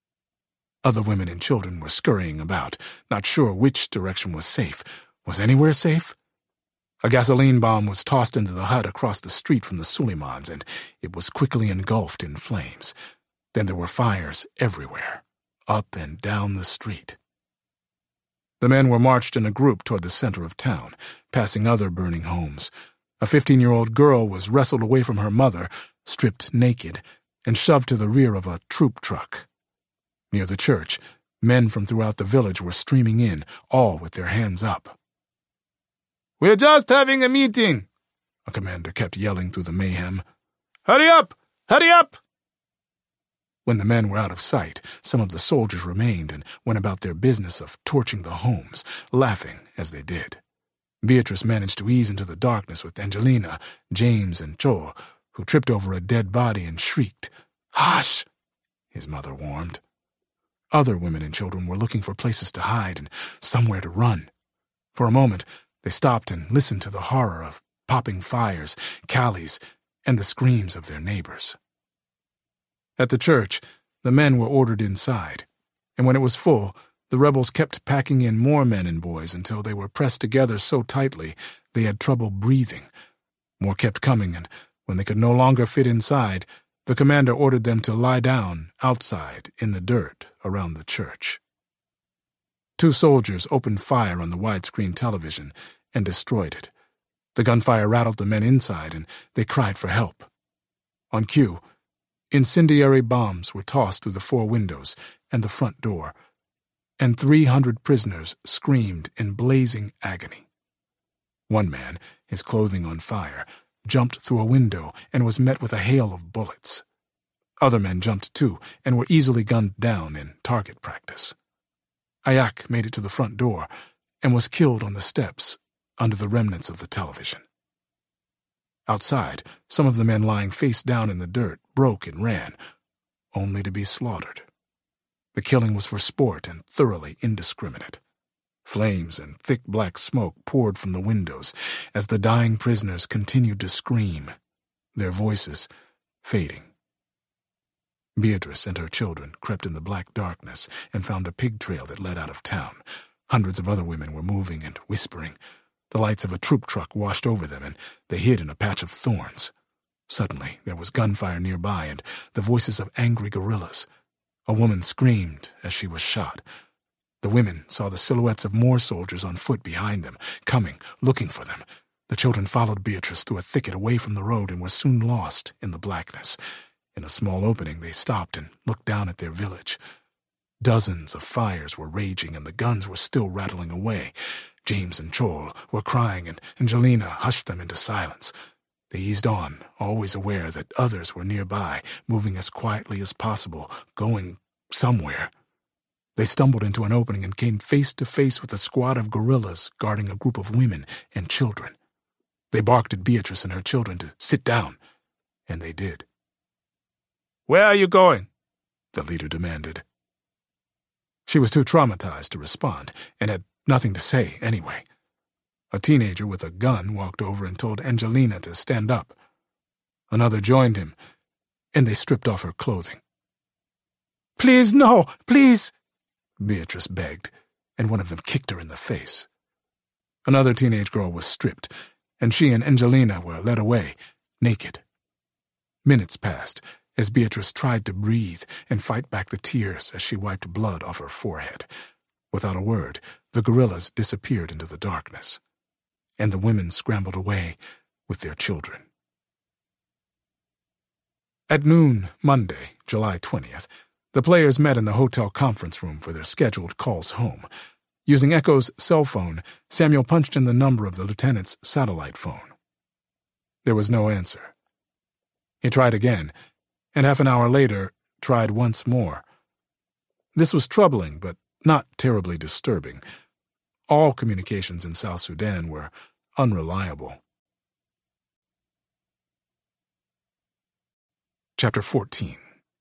Other women and children were scurrying about, not sure which direction was safe. Was anywhere safe? A gasoline bomb was tossed into the hut across the street from the Suleimans, and it was quickly engulfed in flames. Then there were fires everywhere, up and down the street. The men were marched in a group toward the center of town, passing other burning homes. A 15-year-old girl was wrestled away from her mother, stripped naked, and shoved to the rear of a troop truck. Near the church, men from throughout the village were streaming in, all with their hands up. "We're just having a meeting," a commander kept yelling through the mayhem. "Hurry up! Hurry up!" When the men were out of sight, some of the soldiers remained and went about their business of torching the homes, laughing as they did. Beatrice managed to ease into the darkness with Angelina, James, and Cho, who tripped over a dead body and shrieked. "Hush!" his mother warned. Other women and children were looking for places to hide and somewhere to run. For a moment, they stopped and listened to the horror of popping fires, callies, and the screams of their neighbors. At the church, the men were ordered inside, and when it was full, the rebels kept packing in more men and boys until they were pressed together so tightly they had trouble breathing. More kept coming, and when they could no longer fit inside, the commander ordered them to lie down outside in the dirt around the church. 2 soldiers opened fire on the widescreen television and destroyed it. The gunfire rattled the men inside, and they cried for help. On cue, incendiary bombs were tossed through the 4 windows and the front door, and 300 prisoners screamed in blazing agony. One man, his clothing on fire, jumped through a window and was met with a hail of bullets. Other men jumped too and were easily gunned down in target practice. Ayak made it to the front door and was killed on the steps under the remnants of the television. Outside, some of the men lying face down in the dirt broke and ran, only to be slaughtered. The killing was for sport and thoroughly indiscriminate. Flames and thick black smoke poured from the windows as the dying prisoners continued to scream, their voices fading. Beatrice and her children crept in the black darkness and found a pig trail that led out of town. Hundreds of other women were moving and whispering. The lights of a troop truck washed over them, and they hid in a patch of thorns. Suddenly, there was gunfire nearby and the voices of angry guerrillas. A woman screamed as she was shot. The women saw the silhouettes of more soldiers on foot behind them, coming, looking for them. The children followed Beatrice through a thicket away from the road and were soon lost in the blackness. In a small opening, they stopped and looked down at their village. Dozens of fires were raging and the guns were still rattling away. James and Chol were crying and Angelina hushed them into silence. They eased on, always aware that others were nearby, moving as quietly as possible, going somewhere. They stumbled into an opening and came face to face with a squad of guerrillas guarding a group of women and children. They barked at Beatrice and her children to sit down, and they did. "Where are you going?" the leader demanded. She was too traumatized to respond and had nothing to say anyway. A teenager with a gun walked over and told Angelina to stand up. Another joined him, and they stripped off her clothing. "Please, no, please," Beatrice begged, and one of them kicked her in the face. Another teenage girl was stripped, and she and Angelina were led away, naked. Minutes passed as Beatrice tried to breathe and fight back the tears as she wiped blood off her forehead. Without a word, the guerrillas disappeared into the darkness, and the women scrambled away with their children. At noon, Monday, July 20th, the players met in the hotel conference room for their scheduled calls home. Using Echo's cell phone, Samuel punched in the number of the lieutenant's satellite phone. There was no answer. He tried again, and half an hour later tried once more. This was troubling, but not terribly disturbing. All communications in South Sudan were unreliable. Chapter 14.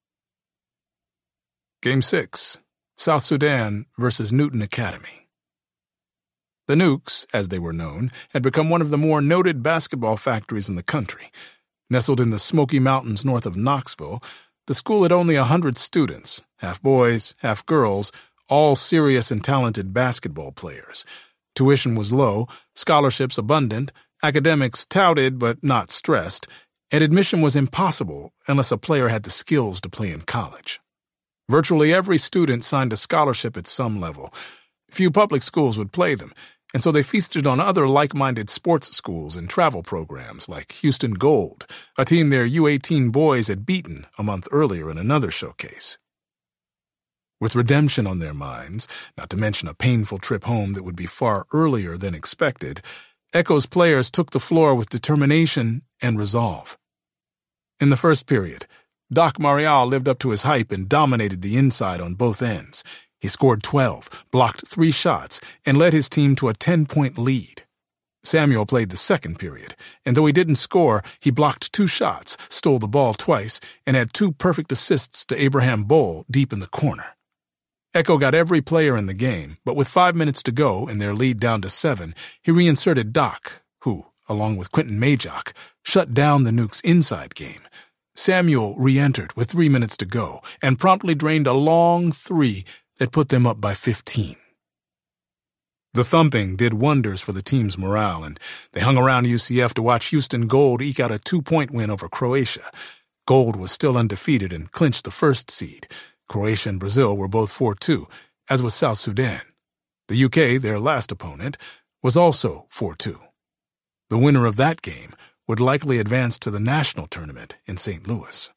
Game 6, South Sudan versus Newton Academy. The Nukes, as they were known, had become one of the more noted basketball factories in the country. Nestled in the Smoky Mountains north of Knoxville, the school had only 100 students, half boys, half girls, all serious and talented basketball players. Tuition was low, scholarships abundant, academics touted but not stressed, and admission was impossible unless a player had the skills to play in college. Virtually every student signed a scholarship at some level. Few public schools would play them, and so they feasted on other like-minded sports schools and travel programs like Houston Gold, a team their U18 boys had beaten a month earlier in another showcase. With redemption on their minds, not to mention a painful trip home that would be far earlier than expected, Echo's players took the floor with determination and resolve. In the first period, Doc Marial lived up to his hype and dominated the inside on both ends. He scored 12, blocked 3 shots, and led his team to a 10-point lead. Samuel played the second period, and though he didn't score, he blocked 2 shots, stole the ball twice, and had 2 perfect assists to Abraham Bowl deep in the corner. Echo got every player in the game, but with 5 minutes to go and their lead down to 7, he reinserted Doc, who, along with Quentin Majok, shut down the Nukes' inside game. Samuel re-entered with 3 minutes to go and promptly drained a long 3 that put them up by 15. The thumping did wonders for the team's morale, and they hung around UCF to watch Houston Gold eke out a 2-point win over Croatia. Gold was still undefeated and clinched the first seed. Croatia and Brazil were both 4-2, as was South Sudan. The UK, their last opponent, was also 4-2. The winner of that game would likely advance to the national tournament in St. Louis.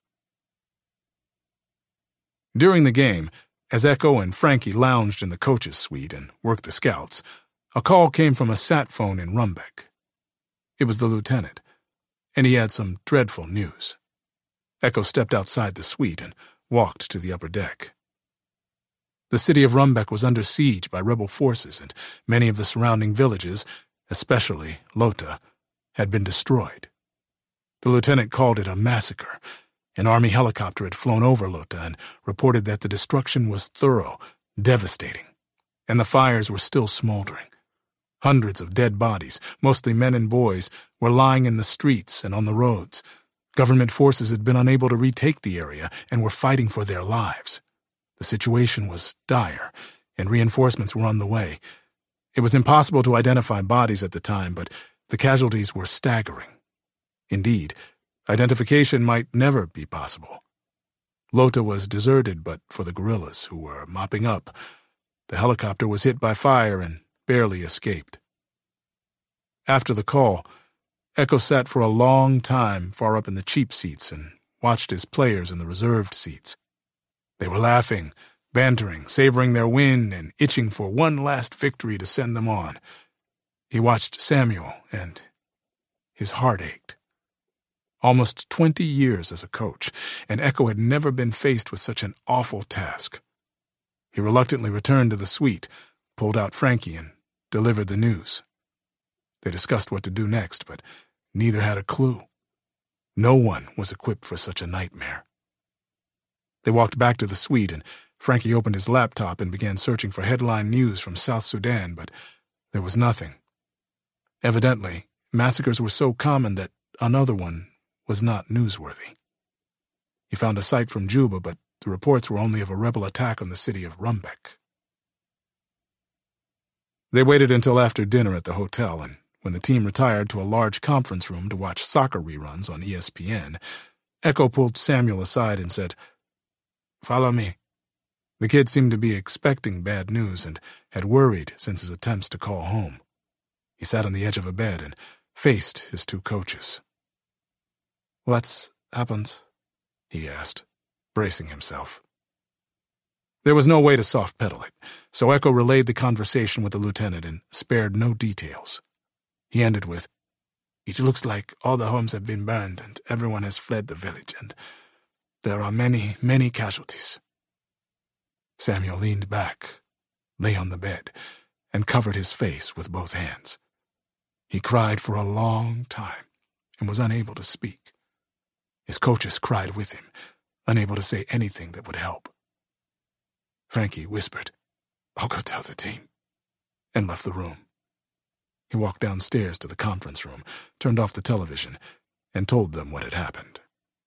During the game, as Echo and Frankie lounged in the coach's suite and worked the scouts, a call came from a sat phone in Rumbeck. It was the lieutenant, and he had some dreadful news. Echo stepped outside the suite and walked to the upper deck. The city of Rumbeck was under siege by rebel forces, and many of the surrounding villages, especially Lota, had been destroyed. The lieutenant called it a massacre. An army helicopter had flown over Lota and reported that the destruction was thorough, devastating, and the fires were still smoldering. Hundreds of dead bodies, mostly men and boys, were lying in the streets and on the roads. Government forces had been unable to retake the area and were fighting for their lives. The situation was dire, and reinforcements were on the way. It was impossible to identify bodies at the time, but the casualties were staggering. Indeed, identification might never be possible. Lota was deserted but for the guerrillas, who were mopping up. The helicopter was hit by fire and barely escaped. After the call, Echo sat for a long time far up in the cheap seats and watched his players in the reserved seats. They were laughing, bantering, savoring their win, and itching for one last victory to send them on. He watched Samuel, and his heart ached. Almost 20 years as a coach, and Echo had never been faced with such an awful task. He reluctantly returned to the suite, pulled out Frankie, and delivered the news. They discussed what to do next, but neither had a clue. No one was equipped for such a nightmare. They walked back to the suite, and Frankie opened his laptop and began searching for headline news from South Sudan, but there was nothing. Evidently, massacres were so common that another one was not newsworthy. He found a site from Juba, but the reports were only of a rebel attack on the city of Rumbeck. They waited until after dinner at the hotel, and when the team retired to a large conference room to watch soccer reruns on ESPN, Echo pulled Samuel aside and said, "Follow me." The kid seemed to be expecting bad news and had worried since his attempts to call home. He sat on the edge of a bed and faced his two coaches. "What's happened?" he asked, bracing himself. There was no way to soft-pedal it, so Echo relayed the conversation with the lieutenant and spared no details. He ended with, "It looks like all the homes have been burned and everyone has fled the village, and there are many, many casualties." Samuel leaned back, lay on the bed, and covered his face with both hands. He cried for a long time and was unable to speak. His coaches cried with him, unable to say anything that would help. Frankie whispered, "I'll go tell the team," and left the room. He walked downstairs to the conference room, turned off the television, and told them what had happened.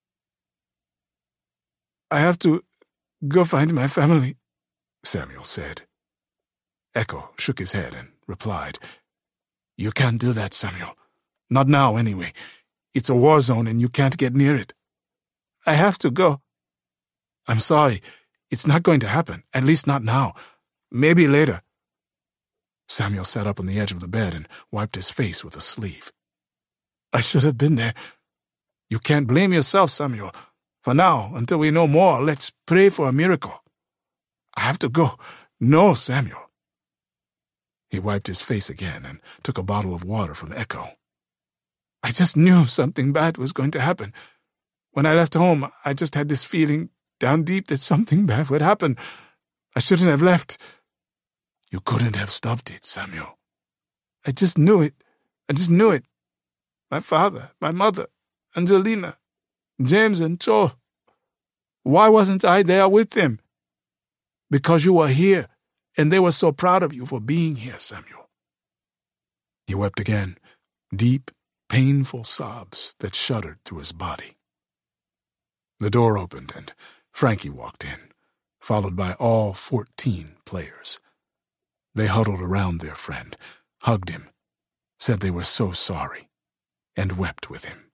"I have to go find my family," Samuel said. Echo shook his head and replied, "You can't do that, Samuel. Not now, anyway. It's a war zone and you can't get near it." "I have to go." "I'm sorry. It's not going to happen, at least not now. Maybe later." Samuel sat up on the edge of the bed and wiped his face with a sleeve. "I should have been there." "You can't blame yourself, Samuel. For now, until we know more, let's pray for a miracle." "I have to go." "No, Samuel." He wiped his face again and took a bottle of water from Echo. "I just knew something bad was going to happen. When I left home, I just had this feeling down deep that something bad would happen. I shouldn't have left." "You couldn't have stopped it, Samuel." "I just knew it. I just knew it. My father, my mother, Angelina, James and Joel. Why wasn't I there with them?" "Because you were here, and they were so proud of you for being here, Samuel." He wept again, deep, painful sobs that shuddered through his body. The door opened, and Frankie walked in, followed by all 14 players. They huddled around their friend, hugged him, said they were so sorry, and wept with him.